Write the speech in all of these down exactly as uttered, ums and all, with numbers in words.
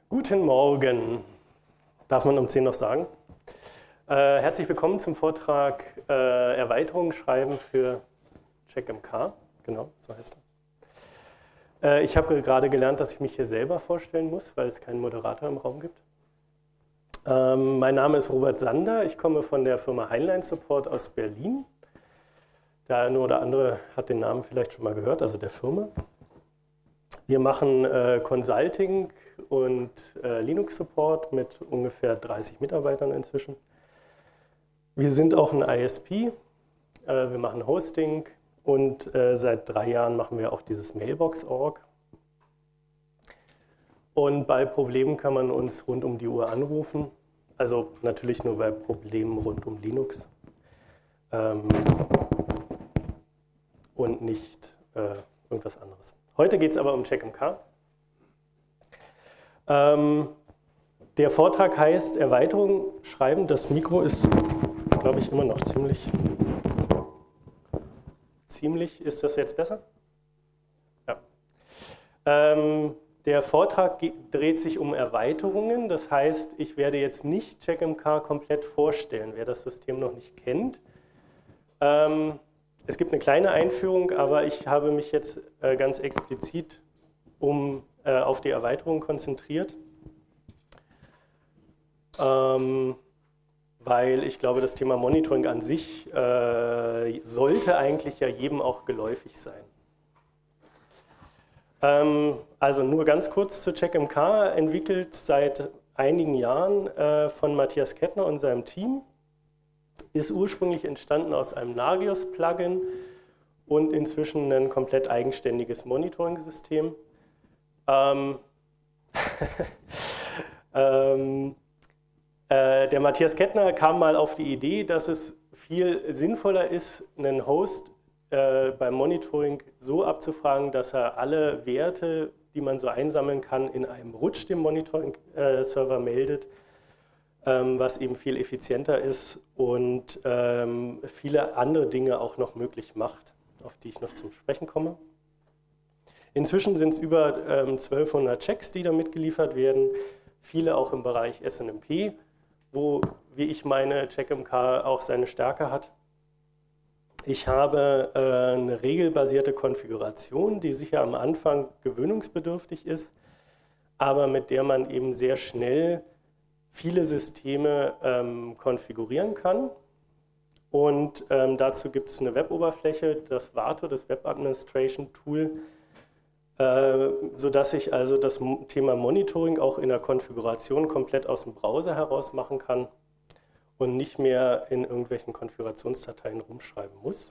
Guten Morgen, darf man um zehn noch sagen. Äh, herzlich willkommen zum Vortrag äh, Erweiterungen schreiben für CheckMK, genau, so heißt er. Äh, ich habe gerade gelernt, dass ich mich hier selber vorstellen muss, weil es keinen Moderator im Raum gibt. Ähm, mein Name ist Robert Sander, ich komme von der Firma Heinlein Support aus Berlin. Der eine oder andere hat den Namen vielleicht schon mal gehört, also der Firma. Wir machen äh, Consulting und äh, Linux-Support mit ungefähr dreißig Mitarbeitern inzwischen. Wir sind auch ein I S P, äh, wir machen Hosting und äh, seit drei Jahren machen wir auch dieses Mailbox Punkt org. Und bei Problemen kann man uns rund um die Uhr anrufen, also natürlich nur bei Problemen rund um Linux ähm, und nicht äh, irgendwas anderes. Heute geht es aber um CheckMK. Ähm, der Vortrag heißt Erweiterung schreiben. Das Mikro ist, glaube ich, immer noch ziemlich... Ziemlich, ist das jetzt besser? Ja. Ähm, der Vortrag dreht sich um Erweiterungen. Das heißt, ich werde jetzt nicht CheckMK komplett vorstellen, wer das System noch nicht kennt. Ähm, Es gibt eine kleine Einführung, aber ich habe mich jetzt äh, ganz explizit um, äh, auf die Erweiterung konzentriert, ähm, weil ich glaube, das Thema Monitoring an sich äh, sollte eigentlich ja jedem auch geläufig sein. Ähm, also nur ganz kurz zu CheckMK, entwickelt seit einigen Jahren äh, von Matthias Kettner und seinem Team. Ist ursprünglich entstanden aus einem Nagios-Plugin und inzwischen ein komplett eigenständiges Monitoring-System. Ähm, ähm, äh, der Matthias Kettner kam mal auf die Idee, dass es viel sinnvoller ist, einen Host äh, beim Monitoring so abzufragen, dass er alle Werte, die man so einsammeln kann, in einem Rutsch dem Monitoring-Server meldet, was eben viel effizienter ist und ähm, viele andere Dinge auch noch möglich macht, auf die ich noch zum Sprechen komme. Inzwischen sind es über ähm, zwölfhundert Checks, die da mitgeliefert werden, viele auch im Bereich S N M P, wo, wie ich meine, CheckMK auch seine Stärke hat. Ich habe äh, eine regelbasierte Konfiguration, die sicher am Anfang gewöhnungsbedürftig ist, aber mit der man eben sehr schnell viele Systeme ähm, konfigurieren kann. Und ähm, dazu gibt es eine Web-Oberfläche, das Vato, das Web Administration Tool, äh, sodass ich also das Thema Monitoring auch in der Konfiguration komplett aus dem Browser heraus machen kann und nicht mehr in irgendwelchen Konfigurationsdateien rumschreiben muss.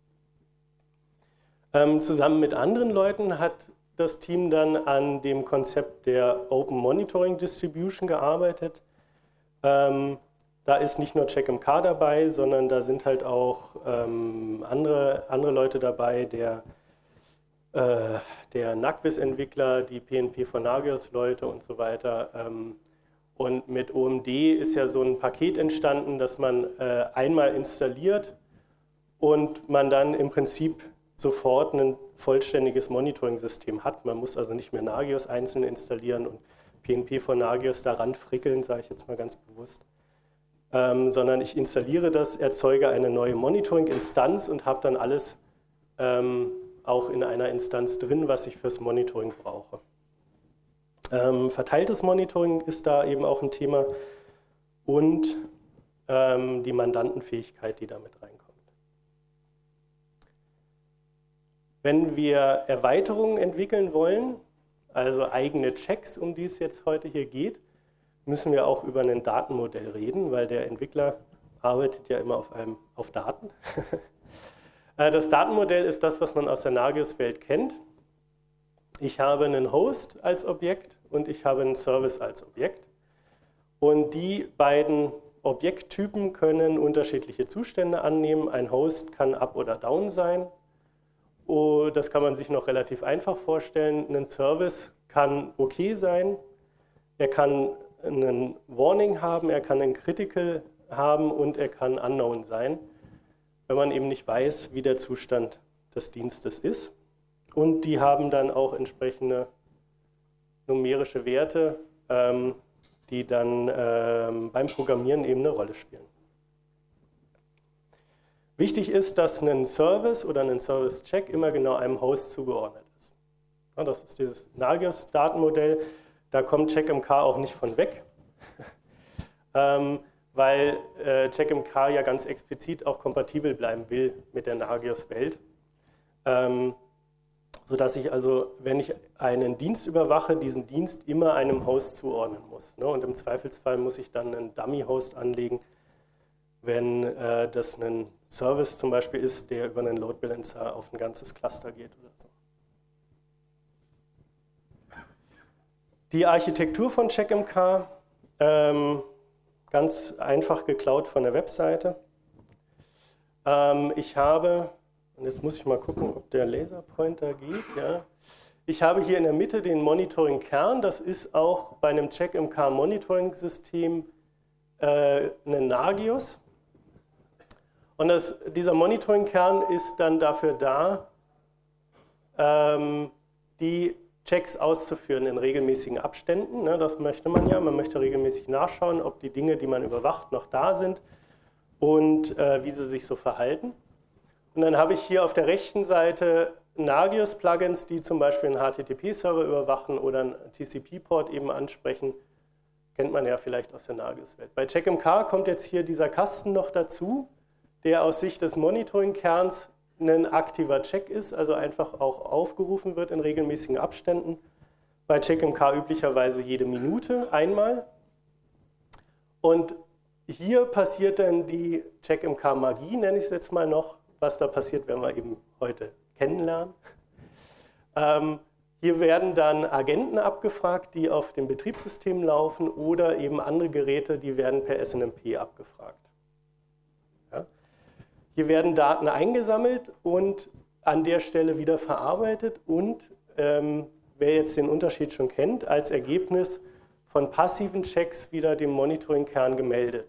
Ähm, zusammen mit anderen Leuten hat das Team dann an dem Konzept der Open Monitoring Distribution gearbeitet. Ähm, da ist nicht nur CheckMK dabei, sondern da sind halt auch ähm, andere, andere Leute dabei, der, äh, der Nacvis-Entwickler, die P N P von Nagios-Leute und so weiter. Ähm, und mit O M D ist ja so ein Paket entstanden, das man äh, einmal installiert und man dann im Prinzip sofort ein vollständiges Monitoring-System hat. Man muss also nicht mehr Nagios einzeln installieren und P N P von Nagios daran frickeln, sage ich jetzt mal ganz bewusst, ähm, sondern ich installiere das, erzeuge eine neue Monitoring-Instanz und habe dann alles ähm, auch in einer Instanz drin, was ich fürs Monitoring brauche. Ähm, verteiltes Monitoring ist da eben auch ein Thema und ähm, die Mandantenfähigkeit, die damit reinkommt. Wenn wir Erweiterungen entwickeln wollen, also eigene Checks, um die es jetzt heute hier geht, müssen wir auch über ein Datenmodell reden, weil der Entwickler arbeitet ja immer auf, einem, auf Daten. Das Datenmodell ist das, was man aus der Nagios-Welt kennt. Ich habe einen Host als Objekt und ich habe einen Service als Objekt. Und die beiden Objekttypen können unterschiedliche Zustände annehmen. Ein Host kann up oder down sein. Oh, das kann man sich noch relativ einfach vorstellen. Ein Service kann okay sein, er kann einen Warning haben, er kann einen Critical haben und er kann unknown sein, wenn man eben nicht weiß, wie der Zustand des Dienstes ist. Und die haben dann auch entsprechende numerische Werte, ähm, die dann ähm, beim Programmieren eben eine Rolle spielen. Wichtig ist, dass ein Service oder ein Service-Check immer genau einem Host zugeordnet ist. Ja, das ist dieses Nagios-Datenmodell. Da kommt CheckMK auch nicht von weg, ähm, weil äh, CheckMK ja ganz explizit auch kompatibel bleiben will mit der Nagios-Welt. Ähm, sodass ich also, wenn ich einen Dienst überwache, diesen Dienst immer einem Host zuordnen muss. Ne? Und im Zweifelsfall muss ich dann einen Dummy-Host anlegen, wenn äh, das ein Service zum Beispiel ist, der über einen Load Balancer auf ein ganzes Cluster geht oder so. Die Architektur von CheckMK, ähm, ganz einfach geklaut von der Webseite. Ähm, ich habe, und jetzt muss ich mal gucken, ob der Laserpointer geht. Ja. Ich habe hier in der Mitte den Monitoring-Kern. Das ist auch bei einem CheckMK-Monitoring-System äh, ein Nagios. Und das, dieser Monitoring-Kern ist dann dafür da, ähm, die Checks auszuführen in regelmäßigen Abständen. Ne, das möchte man ja. Man möchte regelmäßig nachschauen, ob die Dinge, die man überwacht, noch da sind und äh, wie sie sich so verhalten. Und dann habe ich hier auf der rechten Seite Nagios-Plugins, die zum Beispiel einen H T T P-Server überwachen oder einen T C P-Port eben ansprechen. Kennt man ja vielleicht aus der Nagios-Welt. Bei CheckMK kommt jetzt hier dieser Kasten noch dazu, der aus Sicht des Monitoring-Kerns ein aktiver Check ist, also einfach auch aufgerufen wird in regelmäßigen Abständen. Bei CheckMK üblicherweise jede Minute einmal. Und hier passiert dann die CheckMK-Magie, nenne ich es jetzt mal noch. Was da passiert, werden wir eben heute kennenlernen. Ähm, hier werden dann Agenten abgefragt, die auf dem Betriebssystem laufen, oder eben andere Geräte, die werden per S N M P abgefragt. Ja? Hier werden Daten eingesammelt und an der Stelle wieder verarbeitet und, ähm, wer jetzt den Unterschied schon kennt, als Ergebnis von passiven Checks wieder dem Monitoring-Kern gemeldet.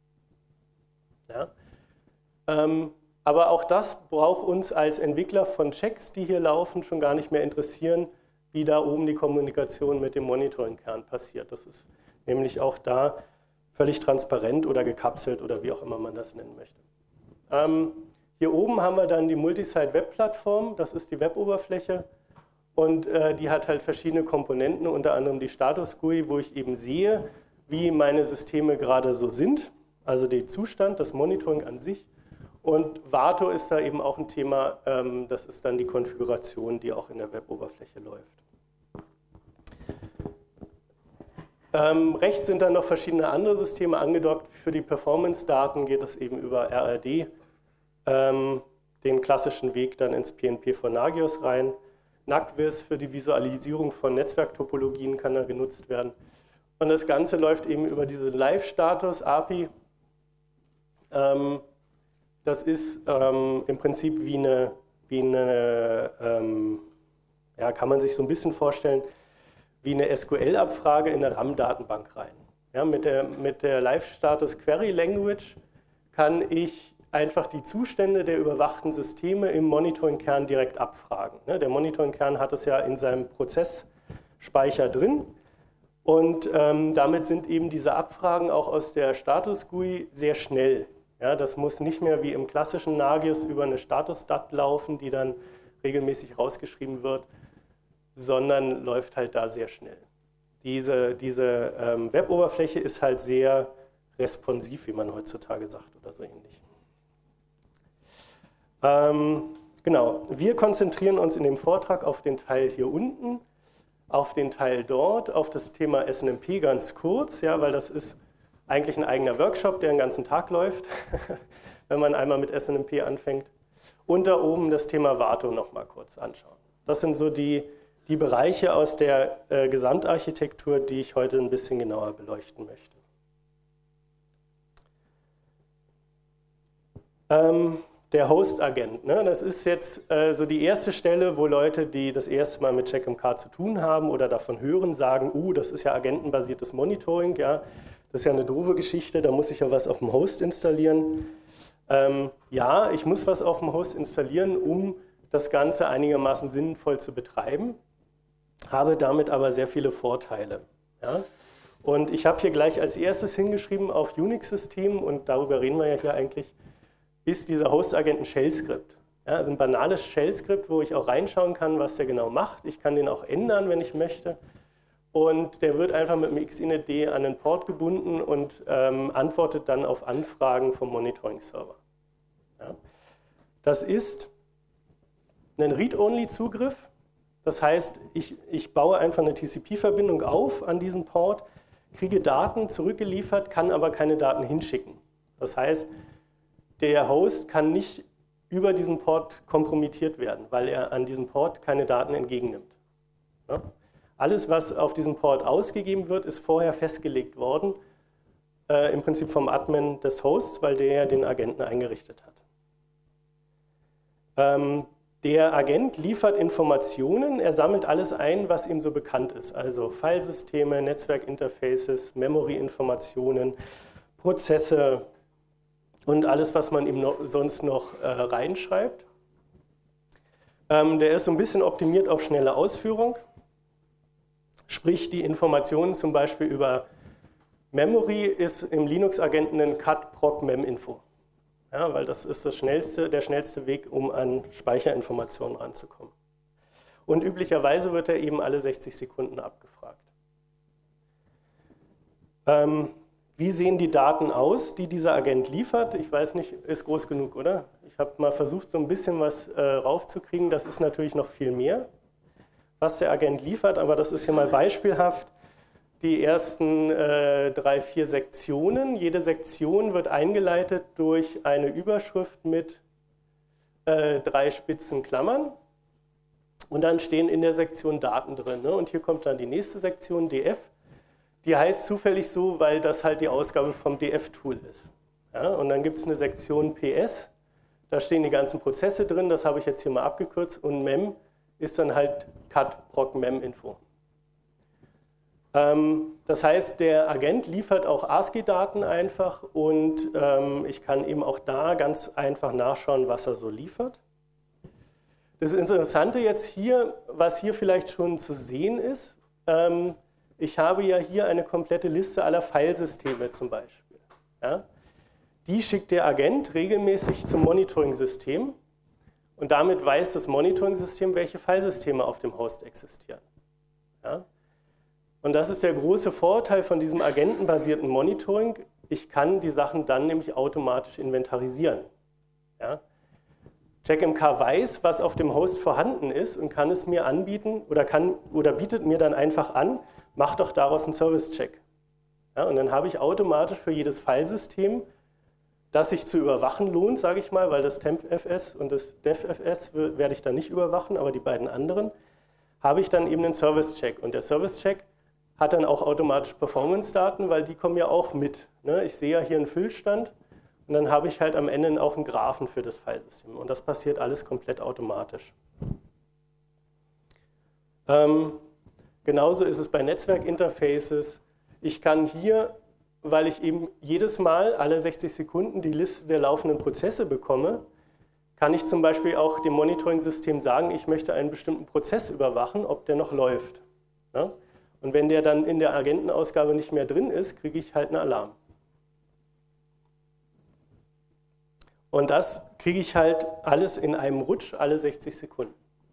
Ja? Ähm, Aber auch das braucht uns als Entwickler von Checks, die hier laufen, schon gar nicht mehr interessieren, wie da oben die Kommunikation mit dem Monitoring-Kern passiert. Das ist nämlich auch da völlig transparent oder gekapselt oder wie auch immer man das nennen möchte. Ähm, hier oben haben wir dann die Multisite-Web-Plattform, das ist die Web-Oberfläche und äh, die hat halt verschiedene Komponenten, unter anderem die Status-G U I, wo ich eben sehe, wie meine Systeme gerade so sind, also den Zustand, das Monitoring an sich. Und Warto ist da eben auch ein Thema, ähm, das ist dann die Konfiguration, die auch in der Web-Oberfläche läuft. Ähm, rechts sind dann noch verschiedene andere Systeme angedockt. Für die Performance-Daten geht es eben über R R D, ähm, den klassischen Weg dann ins P N P von Nagios rein. NACVIS für die Visualisierung von Netzwerktopologien kann da genutzt werden. Und das Ganze läuft eben über diese Live-Status-A P I. Ähm, Das ist ähm, im Prinzip wie eine, wie eine ähm, ja, kann man sich so ein bisschen vorstellen, wie eine S Q L-Abfrage in eine RAM-Datenbank rein. Ja, mit der, mit der Live-Status-Query-Language kann ich einfach die Zustände der überwachten Systeme im Monitoring-Kern direkt abfragen. Ne, der Monitoring-Kern hat es ja in seinem Prozessspeicher drin und ähm, damit sind eben diese Abfragen auch aus der Status-G U I sehr schnell. Ja, das muss nicht mehr wie im klassischen Nagios über eine Status-Dat laufen, die dann regelmäßig rausgeschrieben wird, sondern läuft halt da sehr schnell. Diese, diese ähm, Web-Oberfläche ist halt sehr responsiv, wie man heutzutage sagt oder so ähnlich. Ähm, genau, wir konzentrieren uns in dem Vortrag auf den Teil hier unten, auf den Teil dort, auf das Thema S N M P ganz kurz, ja, weil das ist eigentlich ein eigener Workshop, der den ganzen Tag läuft, wenn man einmal mit S N M P anfängt. Und da oben das Thema Warto noch mal kurz anschauen. Das sind so die, die Bereiche aus der äh, Gesamtarchitektur, die ich heute ein bisschen genauer beleuchten möchte. Ähm, der Host-Agent, ne? Das ist jetzt äh, so die erste Stelle, wo Leute, die das erste Mal mit CheckMK zu tun haben oder davon hören, sagen, uh, das ist ja agentenbasiertes Monitoring, ja. Das ist ja eine doofe Geschichte, da muss ich ja was auf dem Host installieren. Ähm, ja, ich muss was auf dem Host installieren, um das Ganze einigermaßen sinnvoll zu betreiben, habe damit aber sehr viele Vorteile. Ja, Ja? Und ich habe hier gleich als erstes hingeschrieben auf Unix-Systemen, und darüber reden wir ja hier eigentlich, ist dieser Host-Agent ein Shell-Skript. Ja, also ein banales Shell-Skript, wo ich auch reinschauen kann, was der genau macht. Ich kann den auch ändern, wenn ich möchte. Und der wird einfach mit dem X I N I T an den Port gebunden und ähm, antwortet dann auf Anfragen vom Monitoring-Server. Ja. Das ist ein Read-Only-Zugriff. Das heißt, ich, ich baue einfach eine T C P-Verbindung auf an diesen Port, kriege Daten zurückgeliefert, kann aber keine Daten hinschicken. Das heißt, der Host kann nicht über diesen Port kompromittiert werden, weil er an diesem Port keine Daten entgegennimmt. Ja? Alles, was auf diesem Port ausgegeben wird, ist vorher festgelegt worden, äh, im Prinzip vom Admin des Hosts, weil der ja den Agenten eingerichtet hat. Ähm, der Agent liefert Informationen, er sammelt alles ein, was ihm so bekannt ist, also Filesysteme, Netzwerkinterfaces, Memory-Informationen, Prozesse, und alles, was man ihm noch, sonst noch äh, reinschreibt. Ähm, der ist so ein bisschen optimiert auf schnelle Ausführung. Sprich, die Informationen zum Beispiel über Memory ist im Linux-Agenten ein cut proc mem-info. Ja, weil das ist das schnellste, der schnellste Weg, um an Speicherinformationen ranzukommen. Und üblicherweise wird er eben alle sechzig Sekunden abgefragt. Ähm, Wie sehen die Daten aus, die dieser Agent liefert? Ich weiß nicht, ist groß genug, oder? Ich habe mal versucht, so ein bisschen was äh, raufzukriegen. Das ist natürlich noch viel mehr, was der Agent liefert, aber das ist hier mal beispielhaft. Die ersten äh, drei, vier Sektionen. Jede Sektion wird eingeleitet durch eine Überschrift mit äh, drei spitzen Klammern. Und dann stehen in der Sektion Daten drin. Ne? Und hier kommt dann die nächste Sektion, D F. Die heißt zufällig so, weil das halt die Ausgabe vom D F-Tool ist. Ja, und dann gibt es eine Sektion P S, da stehen die ganzen Prozesse drin, das habe ich jetzt hier mal abgekürzt, und Mem ist dann halt cut proc mem-info. Ähm, das heißt, der Agent liefert auch ASCII-Daten einfach, und ähm, ich kann eben auch da ganz einfach nachschauen, was er so liefert. Das Interessante jetzt hier, was hier vielleicht schon zu sehen ist, ähm, ich habe ja hier eine komplette Liste aller Filesysteme zum Beispiel. Ja? Die schickt der Agent regelmäßig zum Monitoring-System, und damit weiß das Monitoring-System, welche Filesysteme auf dem Host existieren. Ja? Und das ist der große Vorteil von diesem agentenbasierten Monitoring. Ich kann die Sachen dann nämlich automatisch inventarisieren. Ja? CheckMK weiß, was auf dem Host vorhanden ist, und kann es mir anbieten oder, kann, oder bietet mir dann einfach an, mach doch daraus einen Service-Check. Ja, und dann habe ich automatisch für jedes Filesystem, das sich zu überwachen lohnt, sage ich mal, weil das TempFS und das DevFS werde ich dann nicht überwachen, aber die beiden anderen, habe ich dann eben einen Service-Check. Und der Service-Check hat dann auch automatisch Performance-Daten, weil die kommen ja auch mit. Ne? Ich sehe ja hier einen Füllstand, und dann habe ich halt am Ende auch einen Graphen für das Filesystem. Und das passiert alles komplett automatisch. Ähm, Genauso ist es bei Netzwerkinterfaces. Ich kann hier, weil ich eben jedes Mal alle sechzig Sekunden die Liste der laufenden Prozesse bekomme, kann ich zum Beispiel auch dem Monitoring-System sagen, ich möchte einen bestimmten Prozess überwachen, ob der noch läuft. Ja? Und wenn der dann in der Agentenausgabe nicht mehr drin ist, kriege ich halt einen Alarm. Und das kriege ich halt alles in einem Rutsch, alle sechzig Sekunden.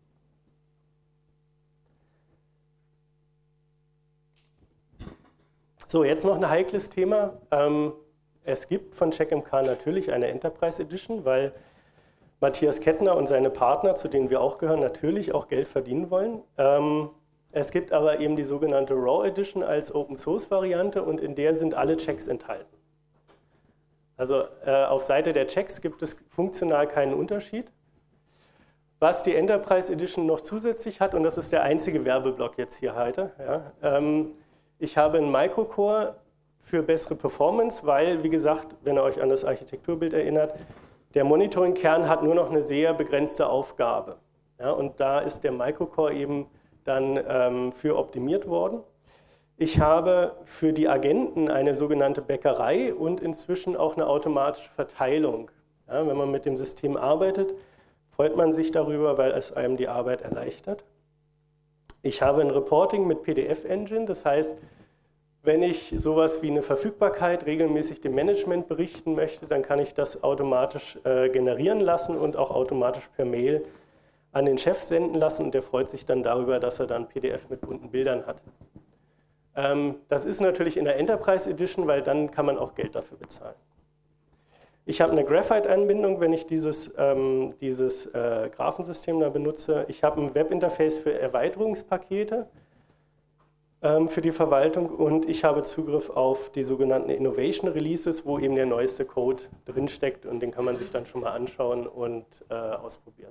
So, jetzt noch ein heikles Thema. Ähm, es gibt von CheckMK natürlich eine Enterprise Edition, weil Matthias Kettner und seine Partner, zu denen wir auch gehören, natürlich auch Geld verdienen wollen. Ähm, es gibt aber eben die sogenannte Raw Edition als Open-Source-Variante, und in der sind alle Checks enthalten. Also äh, auf Seite der Checks gibt es funktional keinen Unterschied. Was die Enterprise Edition noch zusätzlich hat, und das ist der einzige Werbeblock jetzt hier heute, ja, ähm, ich habe einen Microcore für bessere Performance, weil, wie gesagt, wenn ihr euch an das Architekturbild erinnert, der Monitoring-Kern hat nur noch eine sehr begrenzte Aufgabe. Ja, und da ist der Microcore eben dann ähm, für optimiert worden. Ich habe für die Agenten eine sogenannte Bäckerei und inzwischen auch eine automatische Verteilung. Ja, wenn man mit dem System arbeitet, freut man sich darüber, weil es einem die Arbeit erleichtert. Ich habe ein Reporting mit P D F-Engine, das heißt, Wenn ich sowas wie eine Verfügbarkeit regelmäßig dem Management berichten möchte, dann kann ich das automatisch äh, generieren lassen und auch automatisch per Mail an den Chef senden lassen. Und der freut sich dann darüber, dass er dann P D F mit bunten Bildern hat. Ähm, das ist natürlich in der Enterprise Edition, weil dann kann man auch Geld dafür bezahlen. Ich habe eine Graphite-Anbindung, wenn ich dieses, ähm, dieses äh, Graphensystem da benutze. Ich habe ein Webinterface für Erweiterungspakete ähm, für die Verwaltung und ich habe Zugriff auf die sogenannten Innovation Releases, wo eben der neueste Code drinsteckt und den kann man sich dann schon mal anschauen und äh, ausprobieren.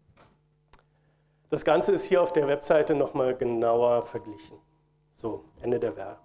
Das Ganze ist hier auf der Webseite nochmal genauer verglichen. So, Ende der Werbung.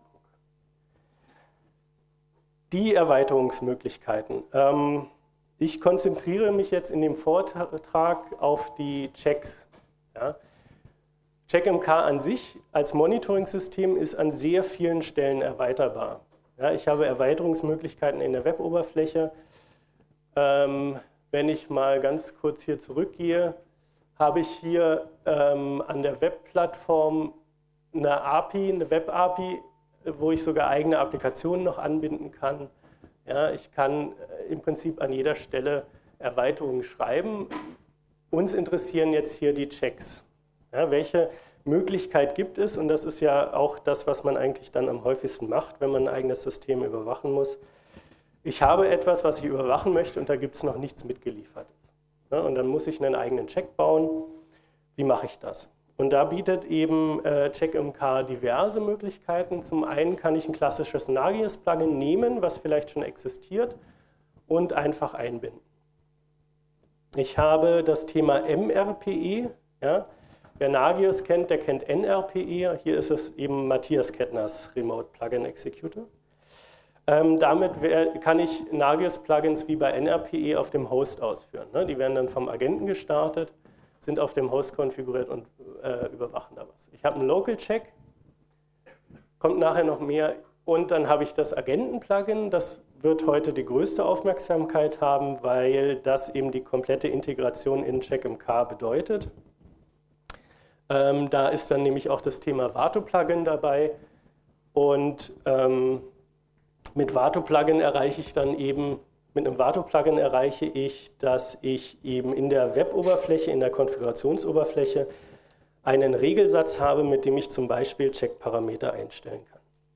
Die Erweiterungsmöglichkeiten. Ähm, ich konzentriere mich jetzt in dem Vortrag auf die Checks. Ja. CheckMK an sich als Monitoring-System ist an sehr vielen Stellen erweiterbar. Ja, ich habe Erweiterungsmöglichkeiten in der Weboberfläche. Ähm, wenn ich mal ganz kurz hier zurückgehe, habe ich hier ähm, an der Webplattform eine A P I, eine Web-A P I, wo ich sogar eigene Applikationen noch anbinden kann. Ja, ich kann im Prinzip an jeder Stelle Erweiterungen schreiben. Uns interessieren jetzt hier die Checks. Ja, welche Möglichkeit gibt es? Und das ist ja auch das, was man eigentlich dann am häufigsten macht, wenn man ein eigenes System überwachen muss. Ich habe etwas, was ich überwachen möchte und da gibt es noch nichts mitgeliefertes. Ja, und dann muss ich einen eigenen Check bauen. Wie mache ich das? Und da bietet eben äh, CheckMK diverse Möglichkeiten. Zum einen kann ich ein klassisches Nagios-Plugin nehmen, was vielleicht schon existiert, und einfach einbinden. Ich habe das Thema M R P E. Ja. Wer Nagios kennt, der kennt N R P E. Hier ist es eben Matthias Kettners Remote Plugin Executor. Ähm, damit wär, kann ich Nagios-Plugins wie bei N R P E auf dem Host ausführen. Ne. Die werden dann vom Agenten gestartet, sind auf dem Host konfiguriert und äh, überwachen da was. Ich habe einen Local Check, kommt nachher noch mehr, und dann habe ich das Agenten-Plugin. Das wird heute die größte Aufmerksamkeit haben, weil das eben die komplette Integration in CheckMK bedeutet. Ähm, da ist dann nämlich auch das Thema Vato-Plugin dabei und ähm, mit Vato-Plugin erreiche ich dann eben Mit einem Vato-Plugin erreiche ich, dass ich eben in der Web-Oberfläche, in der Konfigurationsoberfläche einen Regelsatz habe, mit dem ich zum Beispiel Check-Parameter einstellen kann.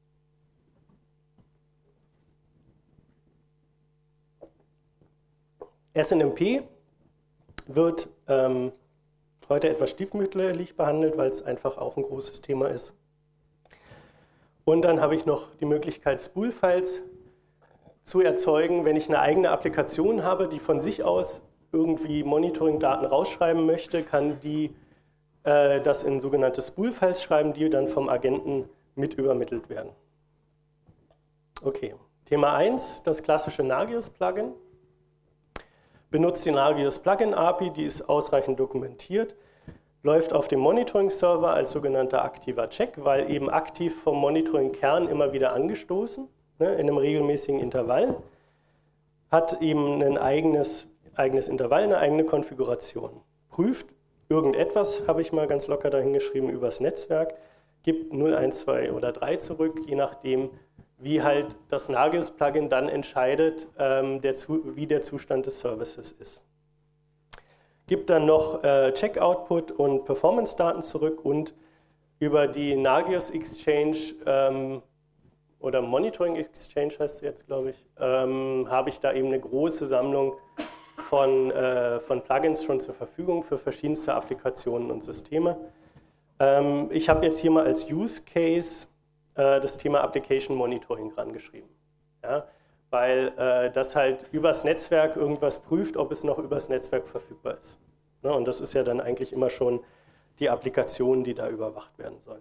S N M P wird ähm, heute etwas stiefmütterlich behandelt, weil es einfach auch ein großes Thema ist. Und dann habe ich noch die Möglichkeit, Spool-Files zu erzeugen, wenn ich eine eigene Applikation habe, die von sich aus irgendwie Monitoring-Daten rausschreiben möchte, kann die äh, das in sogenannte Spool-Files schreiben, die dann vom Agenten mit übermittelt werden. Okay, Thema eins, das klassische Nagios-Plugin. Benutzt die Nagios-Plugin-A P I, die ist ausreichend dokumentiert, läuft auf dem Monitoring-Server als sogenannter aktiver Check, weil eben aktiv vom Monitoring-Kern immer wieder angestoßen, in einem regelmäßigen Intervall, hat eben ein eigenes, eigenes Intervall, eine eigene Konfiguration. Prüft irgendetwas, habe ich mal ganz locker dahingeschrieben, übers Netzwerk, gibt null, eins, zwei oder drei zurück, je nachdem, wie halt das Nagios-Plugin dann entscheidet, ähm, der, wie der Zustand des Services ist. Gibt dann noch äh, Check-Output und Performance-Daten zurück und über die Nagios Exchange ähm, oder Monitoring Exchange heißt es jetzt, glaube ich, ähm, habe ich da eben eine große Sammlung von, äh, von Plugins schon zur Verfügung für verschiedenste Applikationen und Systeme. Ähm, ich habe jetzt hier mal als Use Case äh, das Thema Application Monitoring rangeschrieben. Ja, weil äh, das halt übers Netzwerk irgendwas prüft, ob es noch übers Netzwerk verfügbar ist. Ne, und das ist ja dann eigentlich immer schon die Applikation, die da überwacht werden soll.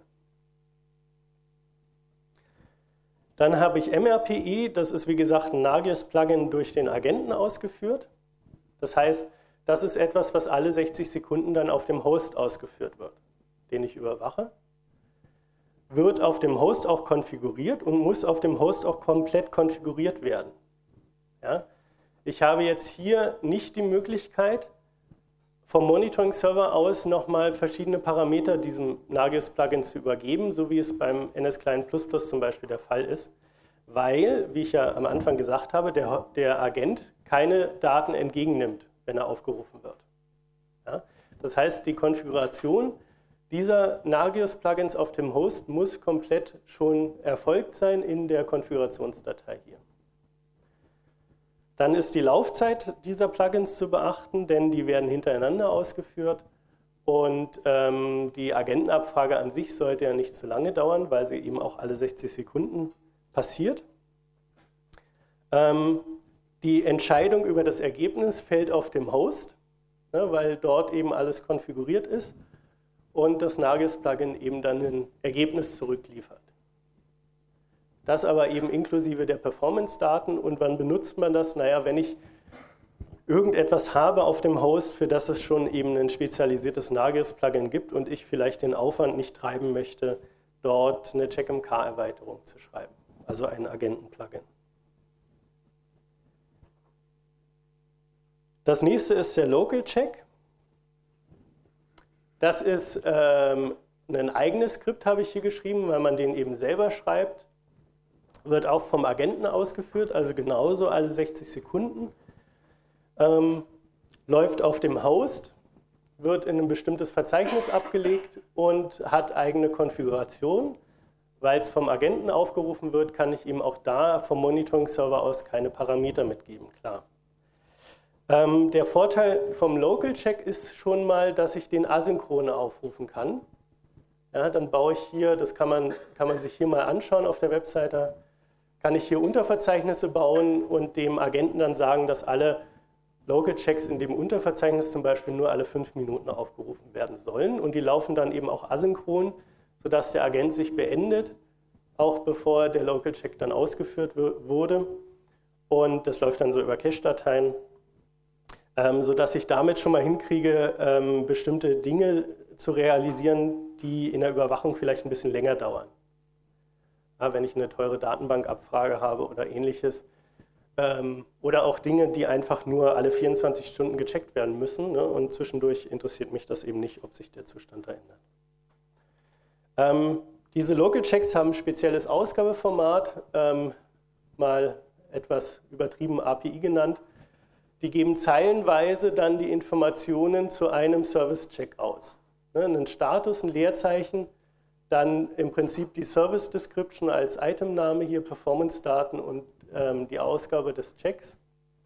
Dann habe ich M R P E, das ist wie gesagt ein Nagios-Plugin durch den Agenten ausgeführt. Das heißt, das ist etwas, was alle sechzig Sekunden dann auf dem Host ausgeführt wird, den ich überwache. Wird auf dem Host auch konfiguriert und muss auf dem Host auch komplett konfiguriert werden. Ja? Ich habe jetzt hier nicht die Möglichkeit, vom Monitoring-Server aus nochmal verschiedene Parameter diesem Nagios-Plugin zu übergeben, so wie es beim N S Client Plus Plus zum Beispiel der Fall ist, weil, wie ich ja am Anfang gesagt habe, der, der Agent keine Daten entgegennimmt, wenn er aufgerufen wird. Ja? Das heißt, die Konfiguration dieser Nagios-Plugins auf dem Host muss komplett schon erfolgt sein in der Konfigurationsdatei hier. Dann ist die Laufzeit dieser Plugins zu beachten, denn die werden hintereinander ausgeführt und ähm, die Agentenabfrage an sich sollte ja nicht zu lange dauern, weil sie eben auch alle sechzig Sekunden passiert. Ähm, die Entscheidung über das Ergebnis fällt auf dem Host, ne, weil dort eben alles konfiguriert ist und das Nagios-Plugin eben dann ein Ergebnis zurückliefert. Das aber eben inklusive der Performance-Daten. Und wann benutzt man das? Naja, wenn ich irgendetwas habe auf dem Host, für das es schon eben ein spezialisiertes Nagios-Plugin gibt und ich vielleicht den Aufwand nicht treiben möchte, dort eine CheckMK-Erweiterung zu schreiben, also ein Agenten-Plugin. Das nächste ist der Local Check. Das ist ähm, ein eigenes Skript, habe ich hier geschrieben, weil man den eben selber schreibt. Wird auch vom Agenten ausgeführt, also genauso alle sechzig Sekunden. Ähm, läuft auf dem Host, wird in ein bestimmtes Verzeichnis abgelegt und hat eigene Konfiguration. Weil es vom Agenten aufgerufen wird, kann ich ihm auch da vom Monitoring-Server aus keine Parameter mitgeben, klar. Ähm, der Vorteil vom Local Check ist schon mal, dass ich den asynchron aufrufen kann. Ja, dann baue ich hier, das kann man, kann man sich hier mal anschauen auf der Webseite, kann ich hier Unterverzeichnisse bauen und dem Agenten dann sagen, dass alle Local Checks in dem Unterverzeichnis zum Beispiel nur alle fünf Minuten aufgerufen werden sollen. Und die laufen dann eben auch asynchron, sodass der Agent sich beendet, auch bevor der Local Check dann ausgeführt wurde. Und das läuft dann so über Cache-Dateien, ähm, sodass ich damit schon mal hinkriege, ähm, bestimmte Dinge zu realisieren, die in der Überwachung vielleicht ein bisschen länger dauern. Ja, wenn ich eine teure Datenbankabfrage habe oder ähnliches. Ähm, oder auch Dinge, die einfach nur alle vierundzwanzig Stunden gecheckt werden müssen. Ne? Und zwischendurch interessiert mich das eben nicht, ob sich der Zustand da ändert. Ähm, diese Local Checks haben ein spezielles Ausgabeformat, ähm, mal etwas übertrieben A P I genannt. Die geben zeilenweise dann die Informationen zu einem Service-Check aus. Ne? Einen Status, ein Leerzeichen, dann im Prinzip die Service Description als Itemname, hier Performance-Daten und ähm, die Ausgabe des Checks.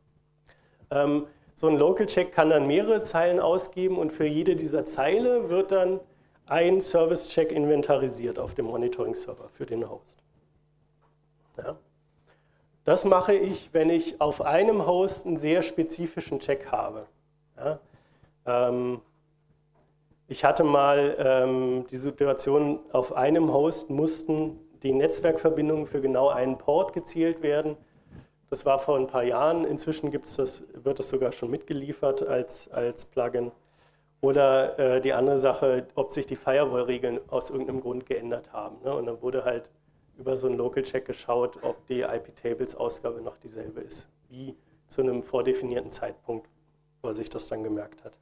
Ähm, so ein Local Check kann dann mehrere Zeilen ausgeben und für jede dieser Zeile wird dann ein Service-Check inventarisiert auf dem Monitoring-Server für den Host. Ja. Das mache ich, wenn ich auf einem Host einen sehr spezifischen Check habe. Ja. Ähm, Ich hatte mal ähm, die Situation, auf einem Host mussten die Netzwerkverbindungen für genau einen Port gezielt werden. Das war vor ein paar Jahren. Inzwischen gibt's das, wird das sogar schon mitgeliefert als, als Plugin. Oder äh, die andere Sache, ob sich die Firewall-Regeln aus irgendeinem Grund geändert haben. Ne? Und dann wurde halt über so einen Local-Check geschaut, ob die I P-Tables-Ausgabe noch dieselbe ist, wie zu einem vordefinierten Zeitpunkt, wo er sich das dann gemerkt hat.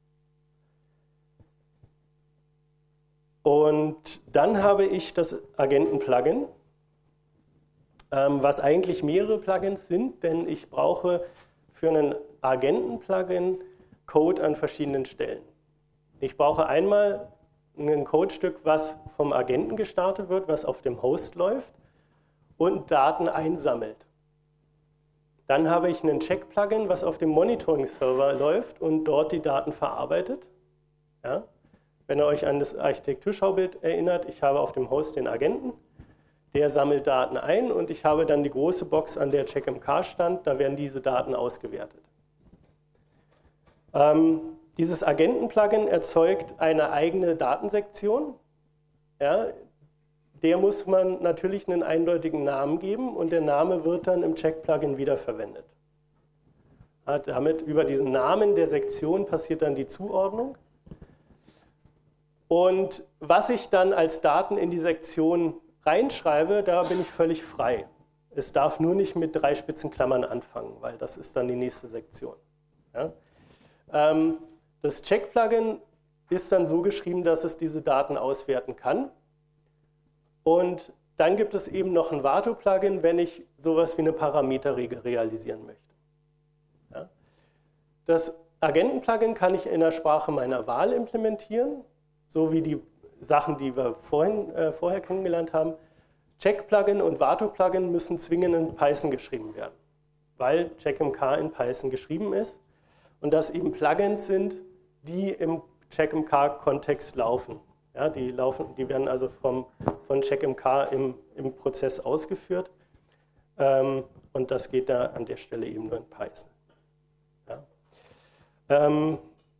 Und dann habe ich das Agenten-Plugin, ähm, was eigentlich mehrere Plugins sind, denn ich brauche für einen Agenten-Plugin Code an verschiedenen Stellen. Ich brauche einmal ein Codestück, was vom Agenten gestartet wird, was auf dem Host läuft und Daten einsammelt. Dann habe ich einen Check-Plugin, was auf dem Monitoring-Server läuft und dort die Daten verarbeitet. Ja? Wenn ihr euch an das Architekturschaubild erinnert, ich habe auf dem Host den Agenten, der sammelt Daten ein und ich habe dann die große Box, an der CheckMK stand, da werden diese Daten ausgewertet. Ähm, dieses Agenten-Plugin erzeugt eine eigene Datensektion. Ja, der muss man natürlich einen eindeutigen Namen geben und der Name wird dann im Check-Plugin wiederverwendet. Ja, damit über diesen Namen der Sektion passiert dann die Zuordnung. Und was ich dann als Daten in die Sektion reinschreibe, da bin ich völlig frei. Es darf nur nicht mit drei Spitzenklammern anfangen, weil das ist dann die nächste Sektion. Ja? Ähm, Das Check-Plugin ist dann so geschrieben, dass es diese Daten auswerten kann. Und dann gibt es eben noch ein Warto-Plugin, wenn ich sowas wie eine Parameterregel realisieren möchte. Ja. Das Agenten-Plugin kann ich in der Sprache meiner Wahl implementieren, so wie die Sachen, die wir vorhin, äh, vorher kennengelernt haben. Check-Plugin und Warto-Plugin müssen zwingend in Python geschrieben werden, weil CheckMK in Python geschrieben ist und das eben Plugins sind, die im CheckMK-Kontext laufen. Ja, die, laufen, die werden also vom, von CheckMK im, im Prozess ausgeführt ähm, und das geht da an der Stelle eben nur in Python. Ja. Ähm,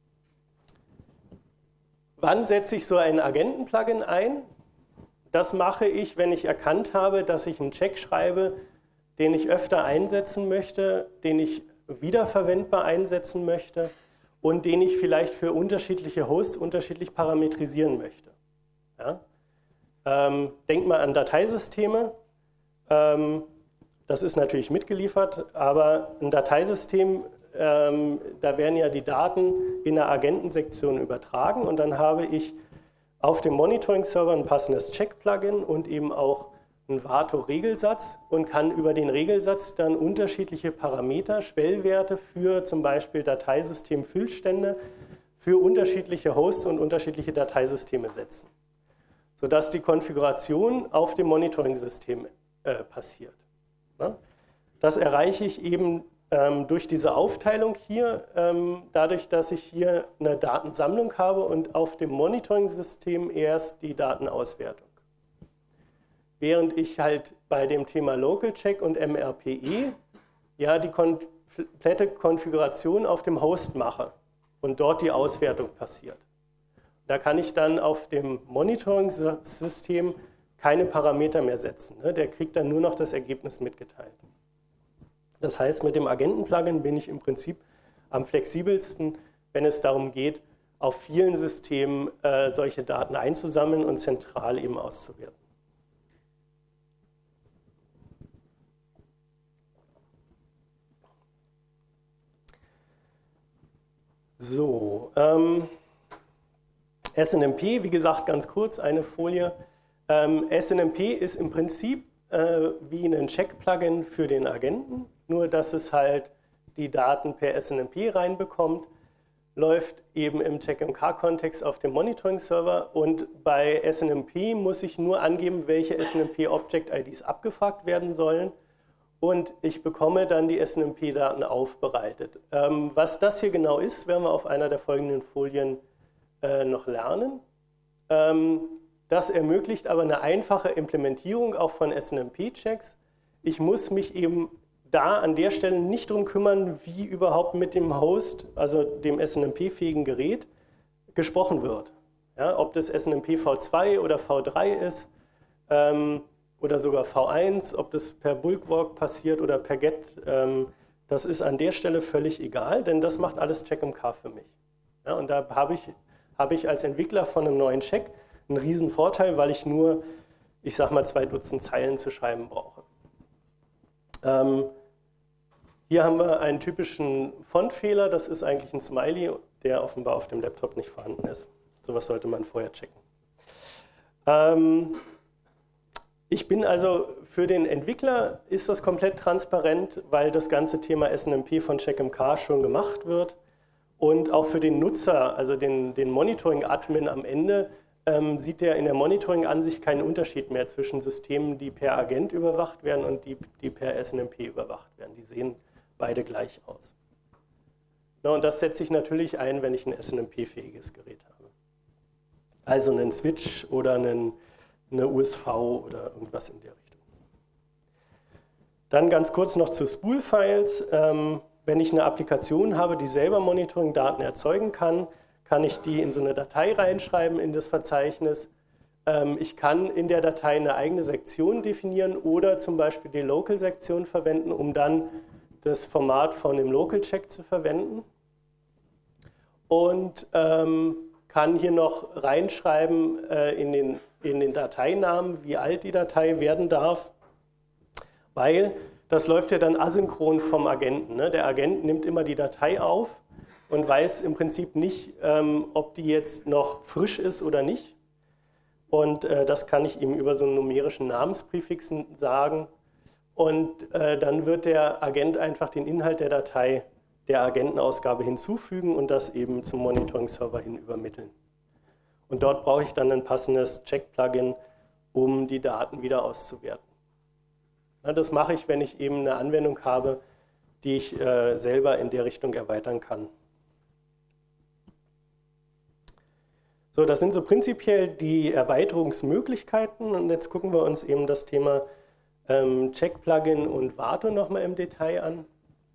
wann setze ich so ein Agenten-Plugin ein? Das mache ich, wenn ich erkannt habe, dass ich einen Check schreibe, den ich öfter einsetzen möchte, den ich wiederverwendbar einsetzen möchte und den ich vielleicht für unterschiedliche Hosts unterschiedlich parametrisieren möchte. Ja? Ähm, denkt mal an Dateisysteme. Ähm, das ist natürlich mitgeliefert, aber ein Dateisystem, ähm, da werden ja die Daten in der Agentensektion übertragen und dann habe ich auf dem Monitoring-Server ein passendes Check-Plugin und eben auch einen Warto-Regelsatz und kann über den Regelsatz dann unterschiedliche Parameter, Schwellwerte für zum Beispiel Dateisystem-Füllstände für unterschiedliche Hosts und unterschiedliche Dateisysteme setzen, sodass die Konfiguration auf dem Monitoring-System äh, passiert. Ja? Das erreiche ich eben ähm, durch diese Aufteilung hier, ähm, dadurch, dass ich hier eine Datensammlung habe und auf dem Monitoring-System erst die Datenauswertung. Während ich halt bei dem Thema Local Check und M R P E ja die komplette Konfiguration auf dem Host mache und dort die Auswertung passiert. Da kann ich dann auf dem Monitoring-System keine Parameter mehr setzen. Der kriegt dann nur noch das Ergebnis mitgeteilt. Das heißt, mit dem Agenten-Plugin bin ich im Prinzip am flexibelsten, wenn es darum geht, auf vielen Systemen äh, solche Daten einzusammeln und zentral eben auszuwerten. So, ähm, S N M P, wie gesagt, ganz kurz, eine Folie. Ähm, S N M P ist im Prinzip äh, wie ein Check-Plugin für den Agenten, nur dass es halt die Daten per S N M P reinbekommt, läuft eben im CheckMK-Kontext auf dem Monitoring-Server und bei S N M P muss ich nur angeben, welche S N M P-Object-I Ds abgefragt werden sollen. Und ich bekomme dann die S N M P-Daten aufbereitet. Ähm, was das hier genau ist, werden wir auf einer der folgenden Folien äh, noch lernen. Ähm, das ermöglicht aber eine einfache Implementierung auch von S N M P-Checks. Ich muss mich eben da an der Stelle nicht darum kümmern, wie überhaupt mit dem Host, also dem S N M P-fähigen Gerät, gesprochen wird. Ja, ob das S N M P v zwei oder v drei ist, ähm, oder sogar v eins, ob das per Bulkwalk passiert oder per Get, ähm, das ist an der Stelle völlig egal, denn das macht alles CheckMK für mich. Ja, und da habe ich, hab ich als Entwickler von einem neuen Check einen riesen Vorteil, weil ich nur, ich sag mal, zwei Dutzend Zeilen zu schreiben brauche. Ähm, hier haben wir einen typischen Fontfehler, das ist eigentlich ein Smiley, der offenbar auf dem Laptop nicht vorhanden ist. Sowas sollte man vorher checken. Ähm, Ich bin also, für den Entwickler ist das komplett transparent, weil das ganze Thema S N M P von CheckMK schon gemacht wird. Und auch für den Nutzer, also den, den Monitoring-Admin am Ende, ähm, sieht er in der Monitoring-Ansicht keinen Unterschied mehr zwischen Systemen, die per Agent überwacht werden und die, die per S N M P überwacht werden. Die sehen beide gleich aus. Na, und das setze ich natürlich ein, wenn ich ein S N M P-fähiges Gerät habe. Also einen Switch oder einen eine U S V oder irgendwas in der Richtung. Dann ganz kurz noch zu Spool-Files. Ähm, wenn ich eine Applikation habe, die selber Monitoring-Daten erzeugen kann, kann ich die in so eine Datei reinschreiben in das Verzeichnis. Ähm, ich kann in der Datei eine eigene Sektion definieren oder zum Beispiel die Local-Sektion verwenden, um dann das Format von dem Local-Check zu verwenden. Und ähm, kann hier noch reinschreiben äh, in, den, in den Dateinamen, wie alt die Datei werden darf, weil das läuft ja dann asynchron vom Agenten. Ne? Der Agent nimmt immer die Datei auf und weiß im Prinzip nicht, ähm, ob die jetzt noch frisch ist oder nicht. Und äh, das kann ich ihm über so einen numerischen Namenspräfixen sagen. Und äh, dann wird der Agent einfach den Inhalt der Datei der Agentenausgabe hinzufügen und das eben zum Monitoring-Server hin übermitteln. Und dort brauche ich dann ein passendes Check-Plugin, um die Daten wieder auszuwerten. Ja, das mache ich, wenn ich eben eine Anwendung habe, die ich äh, selber in der Richtung erweitern kann. So, das sind so prinzipiell die Erweiterungsmöglichkeiten und jetzt gucken wir uns eben das Thema ähm, Check-Plugin und Warto nochmal im Detail an.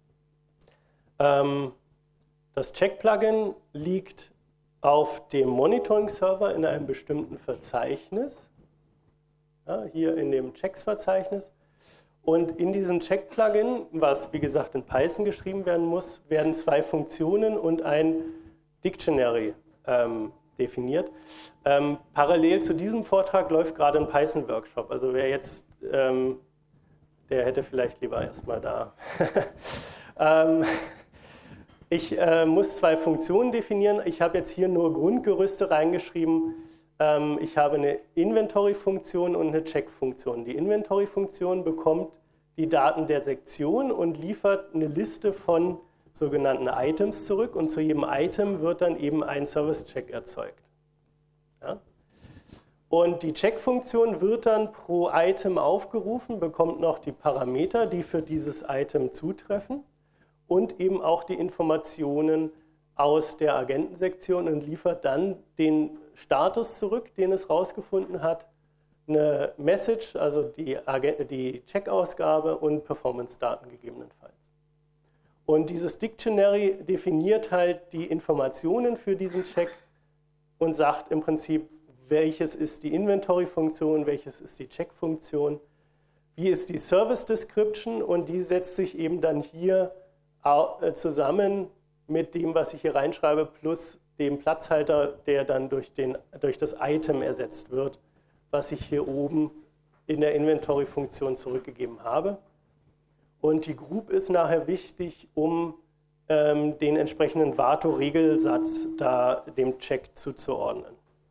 Ähm, das Check-Plugin liegt auf dem Monitoring-Server in einem bestimmten Verzeichnis, ja, hier in dem Checks-Verzeichnis. Und in diesem Check-Plugin, was wie gesagt in Python geschrieben werden muss, werden zwei Funktionen und ein Dictionary ähm, definiert. Ähm, parallel zu diesem Vortrag läuft gerade ein Python-Workshop. Also wer jetzt, ähm, der hätte vielleicht lieber erstmal da. ähm, ich äh, muss zwei Funktionen definieren. Ich habe jetzt hier nur Grundgerüste reingeschrieben. Ähm, ich habe eine Inventory-Funktion und eine Check-Funktion. Die Inventory-Funktion bekommt die Daten der Sektion und liefert eine Liste von sogenannten Items zurück und zu jedem Item wird dann eben ein Service-Check erzeugt. Ja? Und die Check-Funktion wird dann pro Item aufgerufen, bekommt noch die Parameter, die für dieses Item zutreffen und eben auch die Informationen aus der Agentensektion und liefert dann den Status zurück, den es rausgefunden hat, eine Message, also die, die Check-Ausgabe und Performance-Daten gegebenenfalls. Und dieses Dictionary definiert halt die Informationen für diesen Check und sagt im Prinzip, welches ist die Inventory-Funktion, welches ist die Check-Funktion, wie ist die Service-Description und die setzt sich eben dann hier zusammen mit dem, was ich hier reinschreibe, plus dem Platzhalter, der dann durch, den, durch das Item ersetzt wird, was ich hier oben in der Inventory-Funktion zurückgegeben habe. Und die Group ist nachher wichtig, um ähm, den entsprechenden Warto-Regelsatz da dem Check zuzuordnen.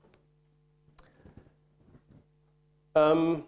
Ähm,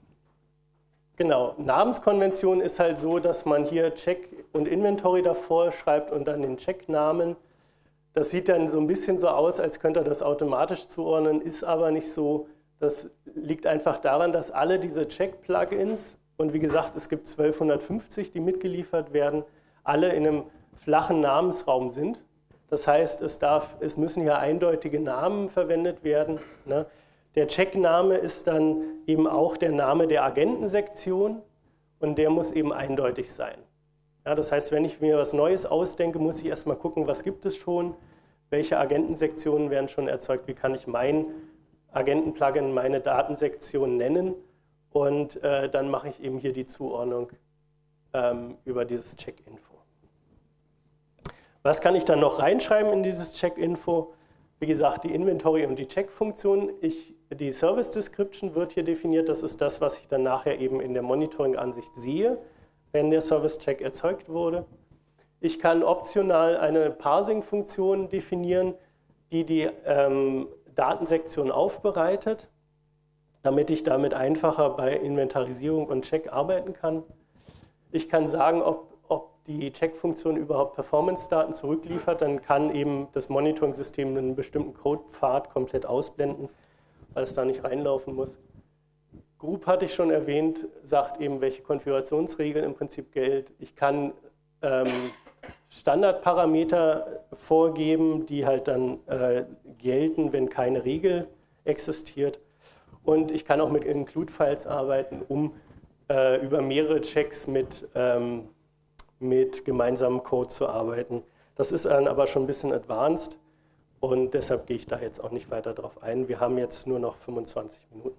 genau, Namenskonvention ist halt so, dass man hier Check und Inventory davor schreibt und dann den Check-Namen. Das sieht dann so ein bisschen so aus, als könnte er das automatisch zuordnen, ist aber nicht so. Das liegt einfach daran, dass alle diese Check-Plugins, und wie gesagt, es gibt zwölfhundertfünfzig, die mitgeliefert werden, alle in einem flachen Namensraum sind. Das heißt, es, darf, es müssen hier eindeutige Namen verwendet werden. Ne? Der Check-Name ist dann eben auch der Name der Agentensektion und der muss eben eindeutig sein. Ja, das heißt, wenn ich mir was Neues ausdenke, muss ich erstmal gucken, was gibt es schon, welche Agentensektionen werden schon erzeugt, wie kann ich mein Agenten-Plugin, meine Datensektion nennen und äh, dann mache ich eben hier die Zuordnung ähm, über dieses Check-Info. Was kann ich dann noch reinschreiben in dieses Check-Info? Wie gesagt, die Inventory- und die Check-Funktion. Die Service-Description wird hier definiert. Das ist das, was ich dann nachher eben in der Monitoring-Ansicht sehe, wenn der Service-Check erzeugt wurde. Ich kann optional eine Parsing-Funktion definieren, die die ähm, Datensektion aufbereitet, damit ich damit einfacher bei Inventarisierung und Check arbeiten kann. Ich kann sagen, ob, ob die Check-Funktion überhaupt Performance-Daten zurückliefert, dann kann eben das Monitoring-System einen bestimmten Code-Pfad komplett ausblenden, weil es da nicht reinlaufen muss. Group hatte ich schon erwähnt, sagt eben, welche Konfigurationsregeln im Prinzip gelten. Ich kann ähm, Standardparameter vorgeben, die halt dann äh, gelten, wenn keine Regel existiert. Und ich kann auch mit Include-Files arbeiten, um äh, über mehrere Checks mit, ähm, mit gemeinsamem Code zu arbeiten. Das ist dann aber schon ein bisschen advanced und deshalb gehe ich da jetzt auch nicht weiter drauf ein. Wir haben jetzt nur noch fünfundzwanzig Minuten.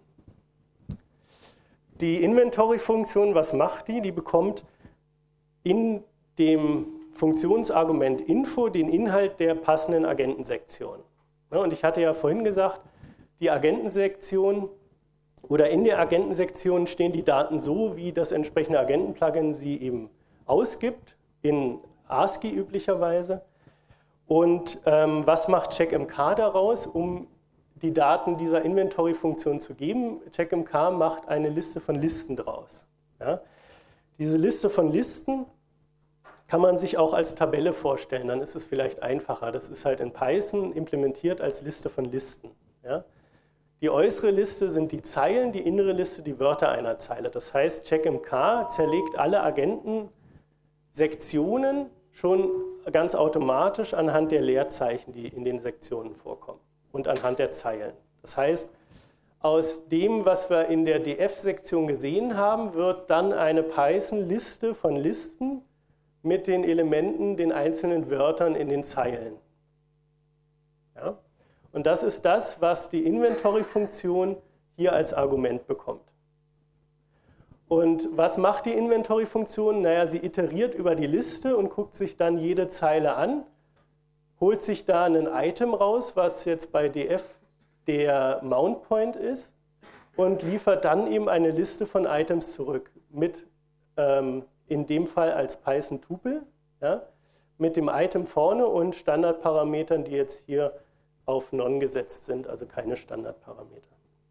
Die Inventory-Funktion, was macht die? Die bekommt in dem Funktionsargument Info den Inhalt der passenden Agentensektion. Und ich hatte ja vorhin gesagt, die Agentensektion oder in der Agentensektion stehen die Daten so, wie das entsprechende Agenten-Plugin sie eben ausgibt, in ASCII üblicherweise. Und ähm, was macht CheckMK daraus, um die Daten dieser Inventory-Funktion zu geben? CheckMK macht eine Liste von Listen draus. Ja? Diese Liste von Listen kann man sich auch als Tabelle vorstellen, dann ist es vielleicht einfacher. Das ist halt in Python implementiert als Liste von Listen. Ja? Die äußere Liste sind die Zeilen, die innere Liste die Wörter einer Zeile. Das heißt, CheckMK zerlegt alle Agentensektionen schon ganz automatisch anhand der Leerzeichen, die in den Sektionen vorkommen und anhand der Zeilen. Das heißt, aus dem, was wir in der D F-Sektion gesehen haben, wird dann eine Python-Liste von Listen mit den Elementen, den einzelnen Wörtern in den Zeilen. Ja? Und das ist das, was die Inventory-Funktion hier als Argument bekommt. Und was macht die Inventory-Funktion? Naja, sie iteriert über die Liste und guckt sich dann jede Zeile an, holt sich da ein Item raus, was jetzt bei D F der Mount Point ist, und liefert dann eben eine Liste von Items zurück mit, ähm, in dem Fall als Python-Tupel, ja, mit dem Item vorne und Standardparametern, die jetzt hier auf None gesetzt sind, also keine Standardparameter.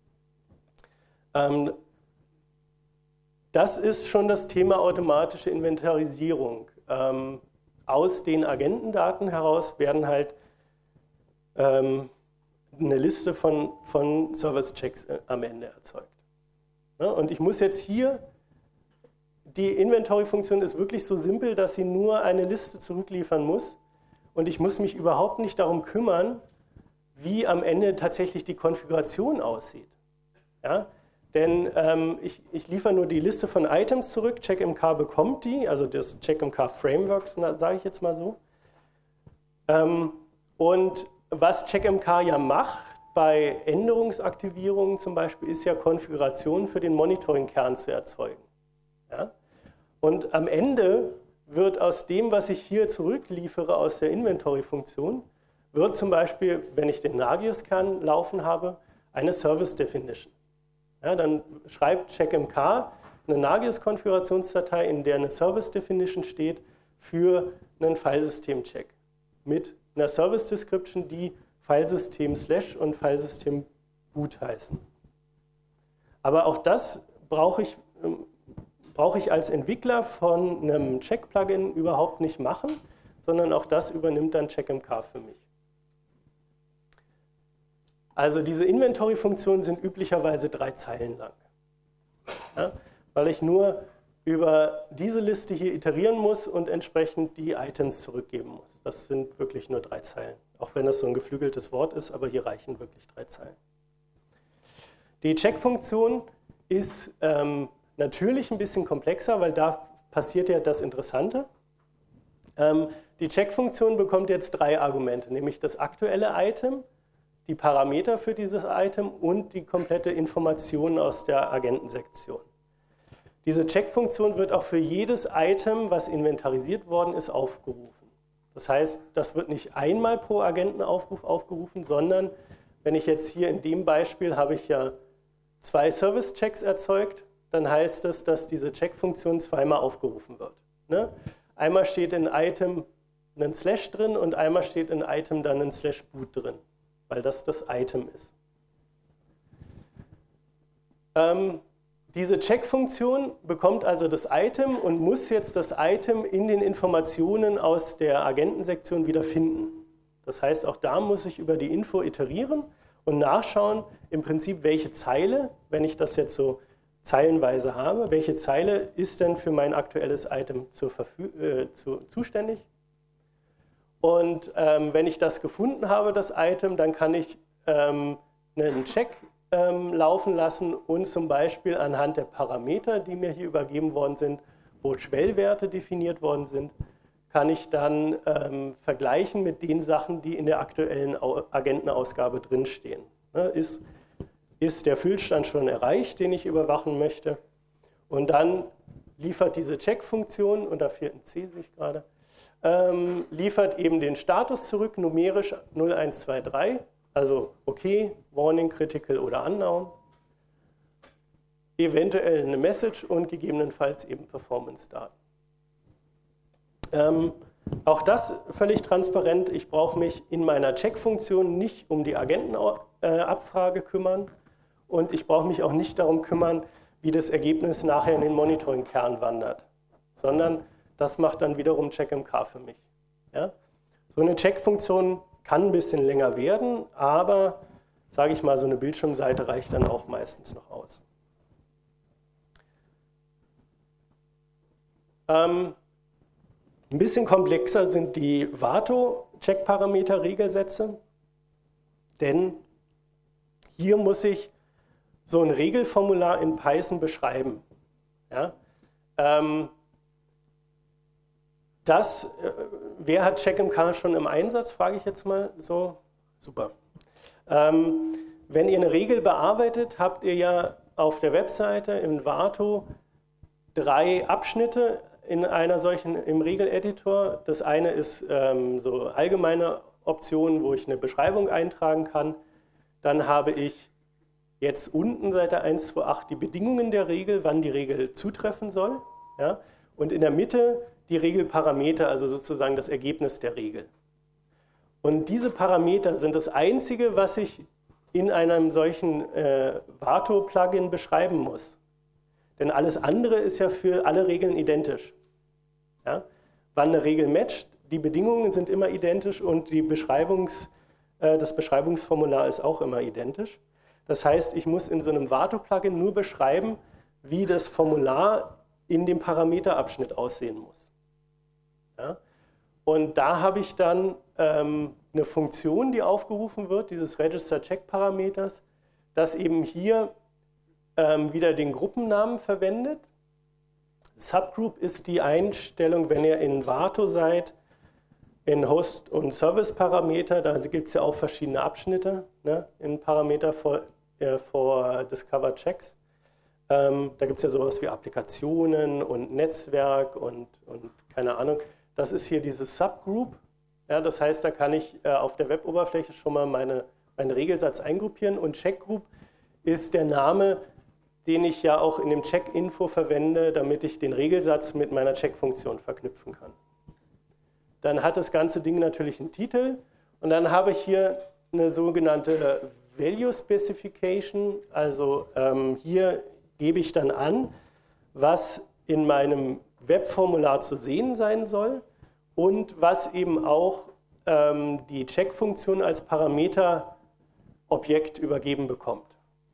Ähm, das ist schon das Thema automatische Inventarisierung. Ähm, aus den Agentendaten heraus werden halt ähm, eine Liste von, von Service-Checks am Ende erzeugt. Ja, und ich muss jetzt hier, die Inventory-Funktion ist wirklich so simpel, dass sie nur eine Liste zurückliefern muss und ich muss mich überhaupt nicht darum kümmern, wie am Ende tatsächlich die Konfiguration aussieht. Ja? Denn ähm, ich, ich liefere nur die Liste von Items zurück, CheckMK bekommt die, also das CheckMK-Framework, sage ich jetzt mal so. Ähm, und was CheckMK ja macht bei Änderungsaktivierungen zum Beispiel, ist ja Konfigurationen für den Monitoring-Kern zu erzeugen. Ja? Und am Ende wird aus dem, was ich hier zurückliefere aus der Inventory-Funktion, wird zum Beispiel, wenn ich den Nagios-Kern laufen habe, eine Service-Definition. Ja, dann schreibt CheckMK eine Nagios-Konfigurationsdatei, in der eine Service-Definition steht für einen Filesystem-Check mit einer Service-Description, die Filesystem slash und Filesystem boot heißen. Aber auch das brauche ich, brauche ich als Entwickler von einem Check-Plugin überhaupt nicht machen, sondern auch das übernimmt dann CheckMK für mich. Also diese Inventory-Funktionen sind üblicherweise drei Zeilen lang, ja, weil ich nur über diese Liste hier iterieren muss und entsprechend die Items zurückgeben muss. Das sind wirklich nur drei Zeilen, auch wenn das so ein geflügeltes Wort ist, aber hier reichen wirklich drei Zeilen. Die Check-Funktion ist ähm, natürlich ein bisschen komplexer, weil da passiert ja das Interessante. Ähm, die Check-Funktion bekommt jetzt drei Argumente, nämlich das aktuelle Item, die Parameter für dieses Item und die komplette Information aus der Agentensektion. Diese Check-Funktion wird auch für jedes Item, was inventarisiert worden ist, aufgerufen. Das heißt, das wird nicht einmal pro Agentenaufruf aufgerufen, sondern wenn ich jetzt hier in dem Beispiel habe ich ja zwei Service-Checks erzeugt, dann heißt das, dass diese Check-Funktion zweimal aufgerufen wird. Ne? Einmal steht in Item ein Slash drin und einmal steht in Item dann ein Slash boot drin, weil das das Item ist. Ähm, diese Check-Funktion bekommt also das Item und muss jetzt das Item in den Informationen aus der Agentensektion wieder finden. Das heißt, auch da muss ich über die Info iterieren und nachschauen, im Prinzip, welche Zeile, wenn ich das jetzt so zeilenweise habe, welche Zeile ist denn für mein aktuelles Item zur Verfü- äh, zu, zuständig. Und ähm, wenn ich das gefunden habe, das Item, dann kann ich ähm, einen Check ähm, laufen lassen und zum Beispiel anhand der Parameter, die mir hier übergeben worden sind, wo Schwellwerte definiert worden sind, kann ich dann ähm, vergleichen mit den Sachen, die in der aktuellen Agentenausgabe drinstehen. Ne, ist, ist der Füllstand schon erreicht, den ich überwachen möchte? Und dann liefert diese Check-Funktion, und da fehlt ein C, sehe ich gerade, ähm, liefert eben den Status zurück, numerisch null eins zwei drei, also okay, Warning, Critical oder Unknown, eventuell eine Message und gegebenenfalls eben Performance-Daten. Ähm, Auch das völlig transparent. Ich brauche mich in meiner Check-Funktion nicht um die Agentenabfrage kümmern und ich brauche mich auch nicht darum kümmern, wie das Ergebnis nachher in den Monitoring-Kern wandert, sondern das macht dann wiederum CheckMK für mich. Ja? So eine Check-Funktion kann ein bisschen länger werden, aber sage ich mal, so eine Bildschirmseite reicht dann auch meistens noch aus. Ähm, ein bisschen komplexer sind die Vato-Check-Parameter-Regelsätze, denn hier muss ich so ein Regelformular in Python beschreiben. Ja? Ähm, das, äh, wer hat CheckMK schon im Einsatz, frage ich jetzt mal so. Super. Ähm, wenn ihr eine Regel bearbeitet, habt ihr ja auf der Webseite im Vato drei Abschnitte in einer solchen, im Regeleditor. Das eine ist ähm, so allgemeine Optionen, wo ich eine Beschreibung eintragen kann. Dann habe ich jetzt unten Seite eins Punkt zwei Punkt acht die Bedingungen der Regel, wann die Regel zutreffen soll. Ja? Und in der Mitte die Regelparameter, also sozusagen das Ergebnis der Regel. Und diese Parameter sind das Einzige, was ich in einem solchen äh, Vato-Plugin beschreiben muss. Denn alles andere ist ja für alle Regeln identisch. Ja? Wann eine Regel matcht, die Bedingungen sind immer identisch und die Beschreibungs, äh, das Beschreibungsformular ist auch immer identisch. Das heißt, ich muss in so einem Vato-Plugin nur beschreiben, wie das Formular in dem Parameterabschnitt aussehen muss. Ja? Und da habe ich dann ähm, eine Funktion, die aufgerufen wird, dieses Register-Check-Parameters, das eben hier ähm, wieder den Gruppennamen verwendet. Subgroup ist die Einstellung, wenn ihr in Vato seid, in Host- und Service-Parameter, da gibt es ja auch verschiedene Abschnitte, ne, in Parameter for, äh, for Discover Checks. Ähm, da gibt es ja sowas wie Applikationen und Netzwerk und, und keine Ahnung. Das ist hier dieses Subgroup. Ja, das heißt, da kann ich äh, auf der Web-Oberfläche schon mal meine, meinen Regelsatz eingruppieren und Checkgroup ist der Name, den ich ja auch in dem Check-Info verwende, damit ich den Regelsatz mit meiner Check-Funktion verknüpfen kann. Dann hat das ganze Ding natürlich einen Titel und dann habe ich hier eine sogenannte Value Specification. Also ähm, hier gebe ich dann an, was in meinem Webformular zu sehen sein soll und was eben auch ähm, die Check-Funktion als Parameterobjekt übergeben bekommt.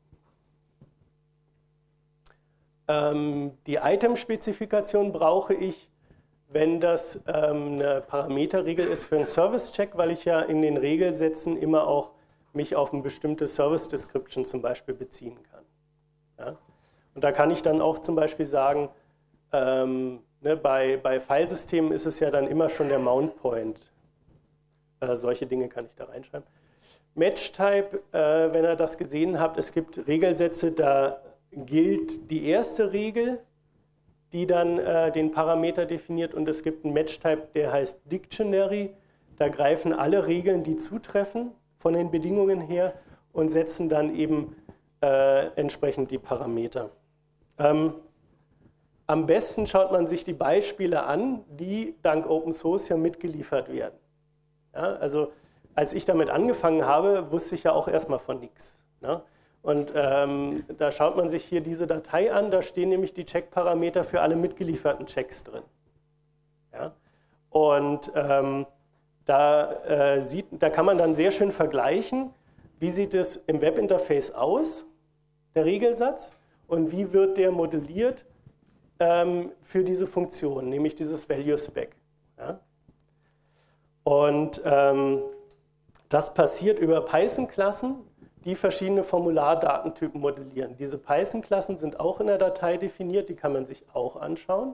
Ähm, die Item-Spezifikation brauche ich, wenn das ähm, eine Parameterregel ist für einen Service-Check, weil ich ja in den Regelsätzen immer auch mich auf eine bestimmte Service-Description zum Beispiel beziehen kann. Ja? Und da kann ich dann auch zum Beispiel sagen, ähm, ne, bei, bei Filesystemen ist es ja dann immer schon der Mount-Point. Äh, solche Dinge kann ich da reinschreiben. Match-Type, äh, wenn ihr das gesehen habt, es gibt Regelsätze, da gilt die erste Regel, die dann äh, den Parameter definiert und es gibt einen Match-Type, der heißt Dictionary. Da greifen alle Regeln, die zutreffen von den Bedingungen her und setzen dann eben äh, entsprechend die Parameter. Ähm, am besten schaut man sich die Beispiele an, die dank Open Source ja mitgeliefert werden. Ja, also als ich damit angefangen habe, wusste ich ja auch erstmal von nichts. Ne? Und ähm, da schaut man sich hier diese Datei an, da stehen nämlich die Check-Parameter für alle mitgelieferten Checks drin. Ja? Und ähm, da, äh, sieht, da kann man dann sehr schön vergleichen, wie sieht es im Webinterface aus, der Regelsatz, und wie wird der modelliert ähm, für diese Funktion, nämlich dieses Value-Spec. Ja? Und ähm, das passiert über Python-Klassen, die verschiedene Formulardatentypen modellieren. Diese Python-Klassen sind auch in der Datei definiert, die kann man sich auch anschauen.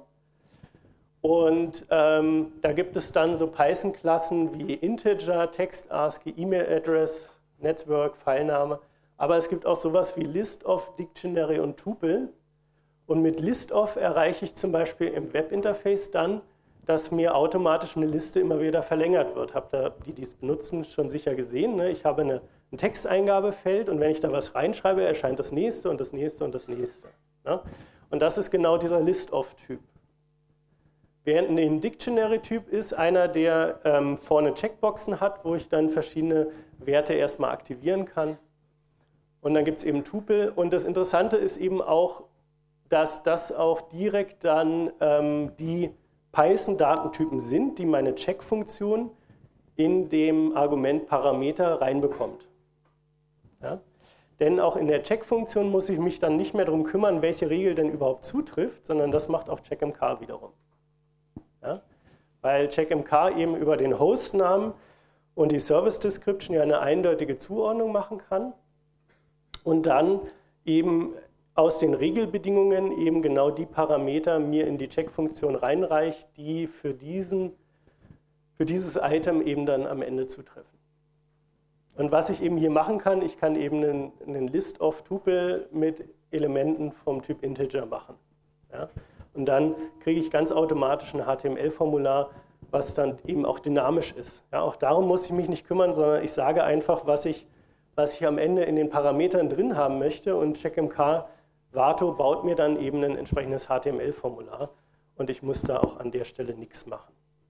Und ähm, da gibt es dann so Python-Klassen wie Integer, Text, ASCII, E-Mail-Address, Network, Filename. Aber es gibt auch sowas wie List-of, Dictionary und Tuple. Und mit List-of erreiche ich zum Beispiel im Webinterface dann, dass mir automatisch eine Liste immer wieder verlängert wird. Habt ihr, die dies benutzen, schon sicher gesehen. Ne? Ich habe eine, ein Texteingabefeld und wenn ich da was reinschreibe, erscheint das nächste und das nächste und das nächste. Ne? Und das ist genau dieser List-of-Typ. Während ein Dictionary-Typ ist einer, der ähm, vorne Checkboxen hat, wo ich dann verschiedene Werte erstmal aktivieren kann. Und dann gibt es eben Tupel. Und das Interessante ist eben auch, dass das auch direkt dann ähm, die Python-Datentypen sind, die meine Check-Funktion in dem Argument Parameter reinbekommt. Ja? Denn auch in der Check-Funktion muss ich mich dann nicht mehr darum kümmern, welche Regel denn überhaupt zutrifft, sondern das macht auch CheckMK wiederum. Ja? Weil CheckMK eben über den Hostnamen und die Service Description ja eine eindeutige Zuordnung machen kann und dann eben aus den Regelbedingungen eben genau die Parameter mir in die Check-Funktion reinreicht, die für, diesen, für dieses Item eben dann am Ende zutreffen. Und was ich eben hier machen kann, ich kann eben einen, einen List-of-Tuple mit Elementen vom Typ Integer machen. Ja? Und dann kriege ich ganz automatisch ein H T M L-Formular, was dann eben auch dynamisch ist. Ja? Auch darum muss ich mich nicht kümmern, sondern ich sage einfach, was ich, was ich am Ende in den Parametern drin haben möchte und CheckMK Vato baut mir dann eben ein entsprechendes H T M L-Formular und ich muss da auch an der Stelle nichts machen.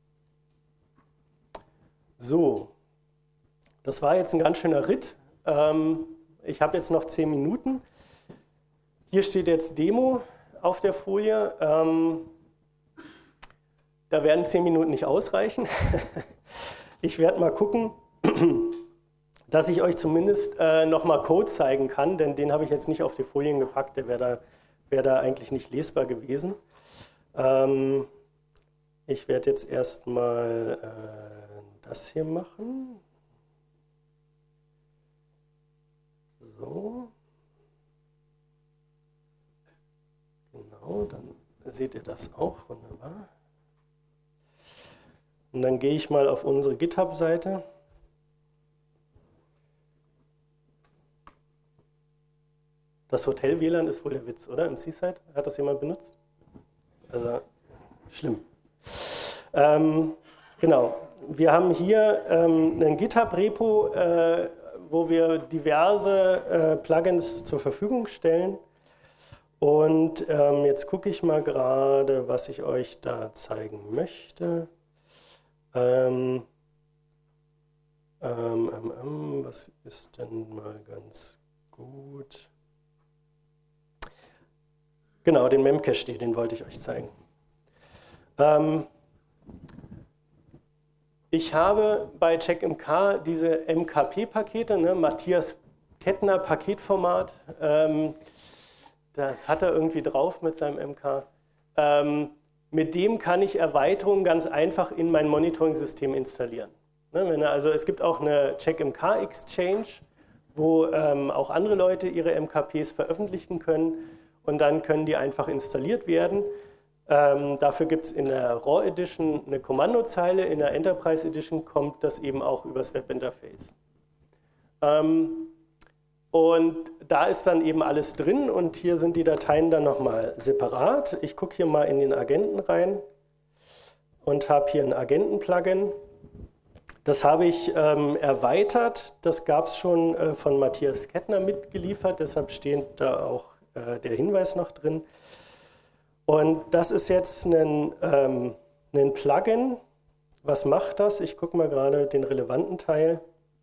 So. Das war jetzt ein ganz schöner Ritt. Ich habe jetzt noch zehn Minuten. Hier steht jetzt Demo auf der Folie. Da werden zehn Minuten nicht ausreichen. Ich werde mal gucken, dass ich euch zumindest nochmal Code zeigen kann, denn den habe ich jetzt nicht auf die Folien gepackt, der wäre da, wär da eigentlich nicht lesbar gewesen. Ich werde jetzt erstmal das hier machen. So. Genau, dann seht ihr das auch. Wunderbar. Und dann gehe ich mal auf unsere GitHub-Seite. Das Hotel-W L A N ist wohl der Witz, oder? Im Seaside? Hat das jemand benutzt? Also, schlimm. Ähm, genau. Wir haben hier ähm, ein GitHub-Repo, äh, wo wir diverse äh, Plugins zur Verfügung stellen. Und ähm, jetzt gucke ich mal gerade, was ich euch da zeigen möchte. Ähm, ähm, ähm, ähm, was ist denn mal ganz gut? Genau, den Memcache, den wollte ich euch zeigen. Ähm, Ich habe bei CheckMK diese M K P-Pakete, ne, Matthias Kettner Paketformat, ähm, das hat er irgendwie drauf mit seinem M K. Ähm, mit dem kann ich Erweiterungen ganz einfach in mein Monitoring-System installieren. Ne, wenn er, also es gibt auch eine CheckMK-Exchange, wo ähm, auch andere Leute ihre M K Ps veröffentlichen können und dann können die einfach installiert werden. Ähm, dafür gibt es in der Raw Edition eine Kommandozeile, in der Enterprise Edition kommt das eben auch übers Webinterface. Ähm, und da ist dann eben alles drin und hier sind die Dateien dann nochmal separat. Ich gucke hier mal in den Agenten rein und habe hier ein Agenten-Plugin. Das habe ich ähm, erweitert, das gab es schon äh, von Matthias Kettner mitgeliefert, deshalb steht da auch äh, der Hinweis noch drin. Und das ist jetzt ein, ähm, ein Plugin. Was macht das? Ich gucke mal gerade den relevanten Teil.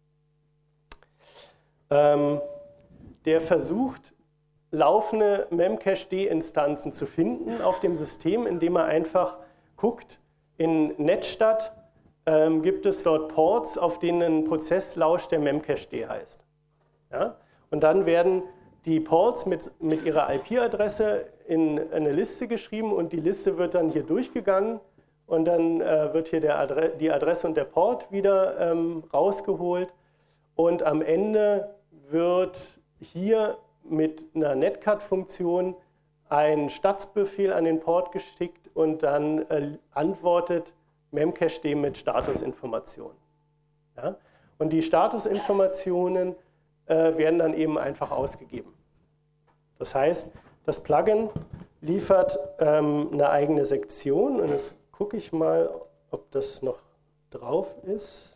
Ähm, der versucht, laufende Memcached-Instanzen zu finden auf dem System, indem er einfach guckt, in Netstadt ähm, gibt es dort Ports, auf denen ein Prozess lauscht, der Memcached heißt. Ja? Und dann werden die Ports mit, mit ihrer I P-Adresse in eine Liste geschrieben und die Liste wird dann hier durchgegangen und dann äh, wird hier der Adre die Adresse und der Port wieder ähm, rausgeholt und am Ende wird hier mit einer Netcat-Funktion ein Statzbefehl an den Port geschickt und dann äh, antwortet Memcached mit Statusinformationen. Ja? Und die Statusinformationen äh, werden dann eben einfach ausgegeben. Das heißt, das Plugin liefert ähm, eine eigene Sektion und jetzt gucke ich mal, ob das noch drauf ist.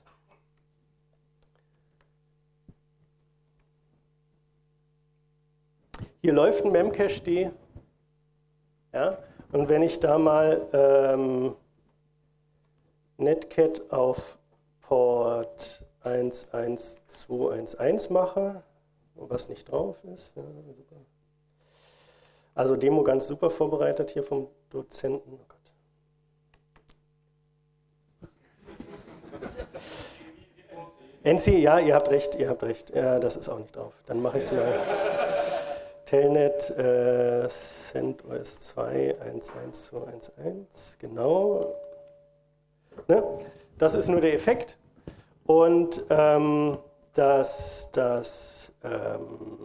Hier läuft ein Memcached, ja, und wenn ich da mal ähm, Netcat auf Port eins eins zwei eins eins mache, was nicht drauf ist. Ja, super. Also Demo ganz super vorbereitet hier vom Dozenten. Oh Gott. N C, ja, ihr habt recht, ihr habt recht. Ja, das ist auch nicht drauf. Dann mache ich es mal. Telnet äh, CentOS zwei eins eins zwei eins eins, genau. Ne? Das ist nur der Effekt. Und ähm, das, das, ähm,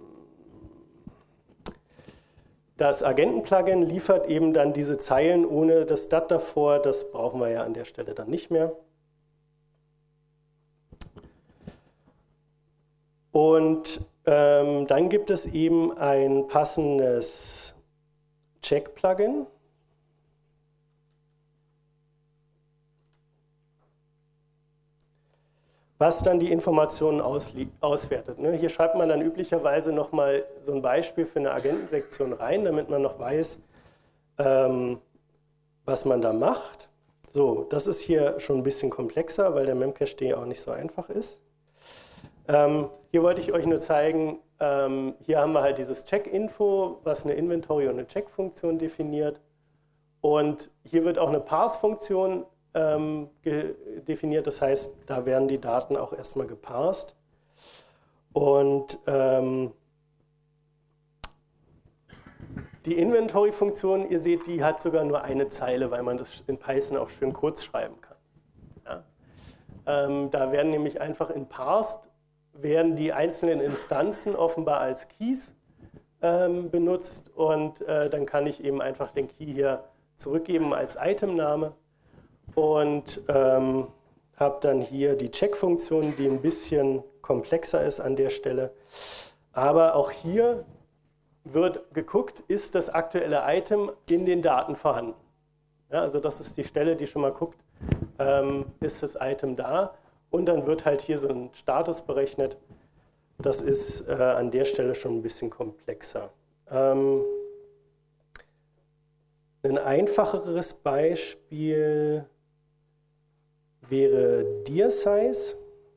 das Agenten-Plugin liefert eben dann diese Zeilen ohne das Dat davor. Das brauchen wir ja an der Stelle dann nicht mehr. Und ähm, dann gibt es eben ein passendes Check-Plugin. Was dann die Informationen auswertet. Ne? Hier schreibt man dann üblicherweise nochmal so ein Beispiel für eine Agentensektion rein, damit man noch weiß, ähm, was man da macht. So, das ist hier schon ein bisschen komplexer, weil der Memcache auch nicht so einfach ist. Ähm, hier wollte ich euch nur zeigen, ähm, hier haben wir halt dieses Check-Info, was eine Inventory- und eine Check-Funktion definiert. Und hier wird auch eine Parse-Funktion ähm, definiert, das heißt, da werden die Daten auch erstmal geparst. Und ähm, die Inventory-Funktion, ihr seht, die hat sogar nur eine Zeile, weil man das in Python auch schön kurz schreiben kann. Ja? Ähm, da werden nämlich einfach in Parsed werden die einzelnen Instanzen offenbar als Keys ähm, benutzt und äh, dann kann ich eben einfach den Key hier zurückgeben als Itemname und ähm, habe dann hier die Check-Funktion, die ein bisschen komplexer ist an der Stelle. Aber auch hier wird geguckt, ist das aktuelle Item in den Daten vorhanden. Ja, also das ist die Stelle, die schon mal guckt, ähm, ist das Item da? Und dann wird halt hier so ein Status berechnet. Das ist äh, an der Stelle schon ein bisschen komplexer. Ähm, ein einfacheres Beispiel wäre Dear-Size.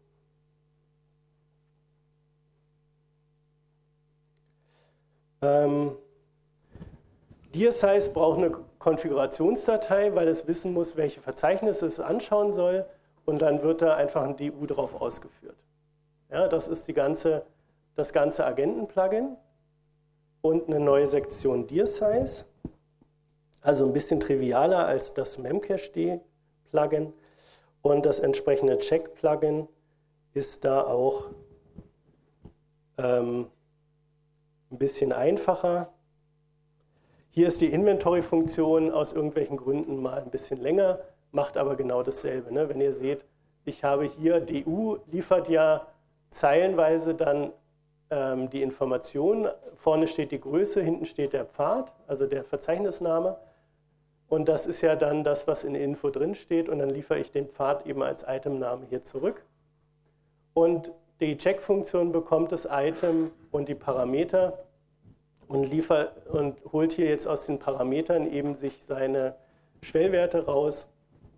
Ähm, Dear-Size braucht eine Konfigurationsdatei, weil es wissen muss, welche Verzeichnisse es anschauen soll. Und dann wird da einfach ein D U drauf ausgeführt. Ja, das ist die ganze, das ganze Agenten-Plugin und eine neue Sektion Dear-Size. Also ein bisschen trivialer als das Memcached-Plugin. Und das entsprechende Check-Plugin ist da auch ähm, ein bisschen einfacher. Hier ist die Inventory-Funktion aus irgendwelchen Gründen mal ein bisschen länger, macht aber genau dasselbe. Ne? Wenn ihr seht, ich habe hier, D U liefert ja zeilenweise dann ähm, die Information. Vorne steht die Größe, hinten steht der Pfad, also der Verzeichnisname. Und das ist ja dann das, was in der Info drin steht. Und dann liefere ich den Pfad eben als Itemname hier zurück. Und die Check-Funktion bekommt das Item und die Parameter und, liefert, und holt hier jetzt aus den Parametern eben sich seine Schwellwerte raus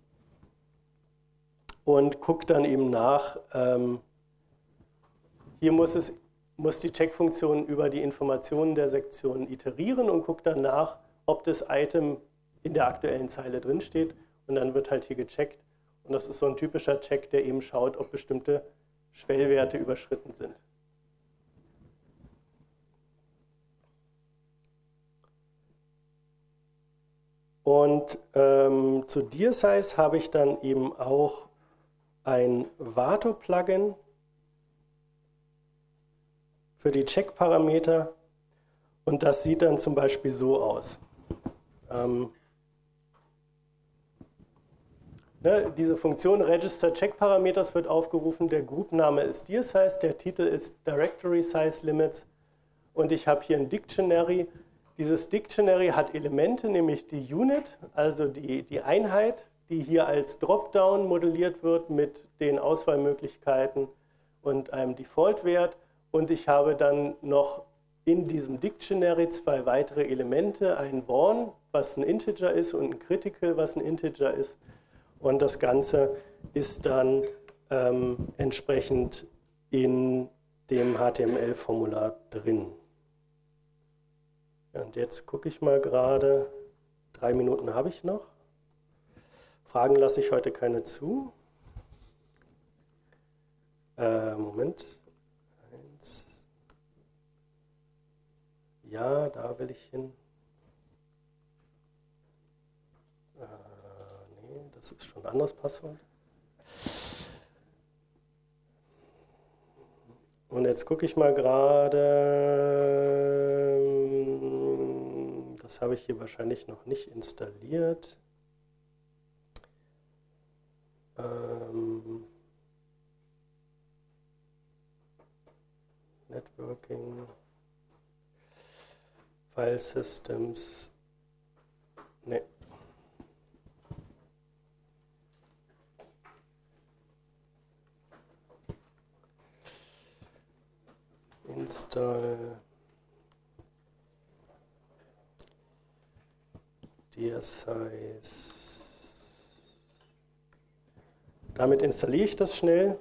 und guckt dann eben nach. Ähm, hier muss, es, muss die Check-Funktion über die Informationen der Sektion iterieren und guckt dann nach, ob das Item in der aktuellen Zeile drin steht. Und dann wird halt hier gecheckt. Und das ist so ein typischer Check, der eben schaut, ob bestimmte Schwellwerte überschritten sind. Und ähm, zu Dear-Size habe ich dann eben auch ein Vato-Plugin für die Check-Parameter. Und das sieht dann zum Beispiel so aus. Ähm, ne, diese Funktion Register Check Parameters wird aufgerufen. Der Groupname ist Dear-Size, der Titel ist Directory Size Limits. Und ich habe hier ein Dictionary. Dieses Dictionary hat Elemente, nämlich die Unit, also die, die Einheit, die hier als Dropdown modelliert wird mit den Auswahlmöglichkeiten und einem Default-Wert. Und ich habe dann noch in diesem Dictionary zwei weitere Elemente, ein Born, was ein Integer ist, und ein Critical, was ein Integer ist. und das Ganze ist dann ähm, entsprechend in dem H T M L-Formular drin. Ja, und jetzt gucke ich mal gerade, drei Minuten habe ich noch. Fragen lasse ich heute keine zu. Äh, Moment. Eins. Ja, da will ich hin. Äh, nee, das ist schon ein anderes Passwort. Und jetzt gucke ich mal gerade, das habe ich hier wahrscheinlich noch nicht installiert. Ähm, Networking, File Systems, ne. Install DSize. Damit installiere ich das schnell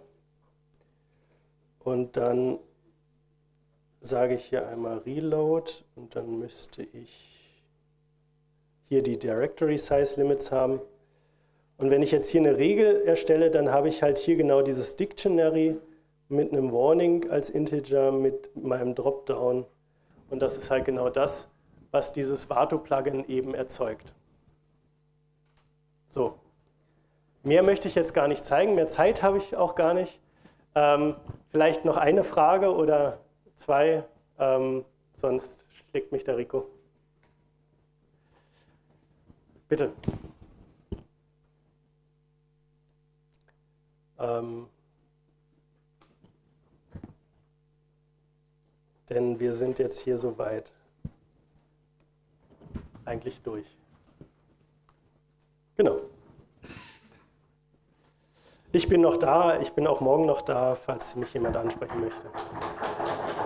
und dann sage ich hier einmal Reload und dann müsste ich hier die Directory Size Limits haben. Und wenn ich jetzt hier eine Regel erstelle, dann habe ich halt hier genau dieses Dictionary mit einem Warning als Integer, mit meinem Dropdown. Und das ist halt genau das, was dieses Warto-Plugin eben erzeugt. So, mehr möchte ich jetzt gar nicht zeigen, mehr Zeit habe ich auch gar nicht. Ähm, vielleicht noch eine Frage oder zwei, ähm, sonst schlägt mich der Rico. Bitte. Ähm, denn wir sind jetzt hier soweit eigentlich durch. Genau. Ich bin noch da, ich bin auch morgen noch da, falls mich jemand ansprechen möchte.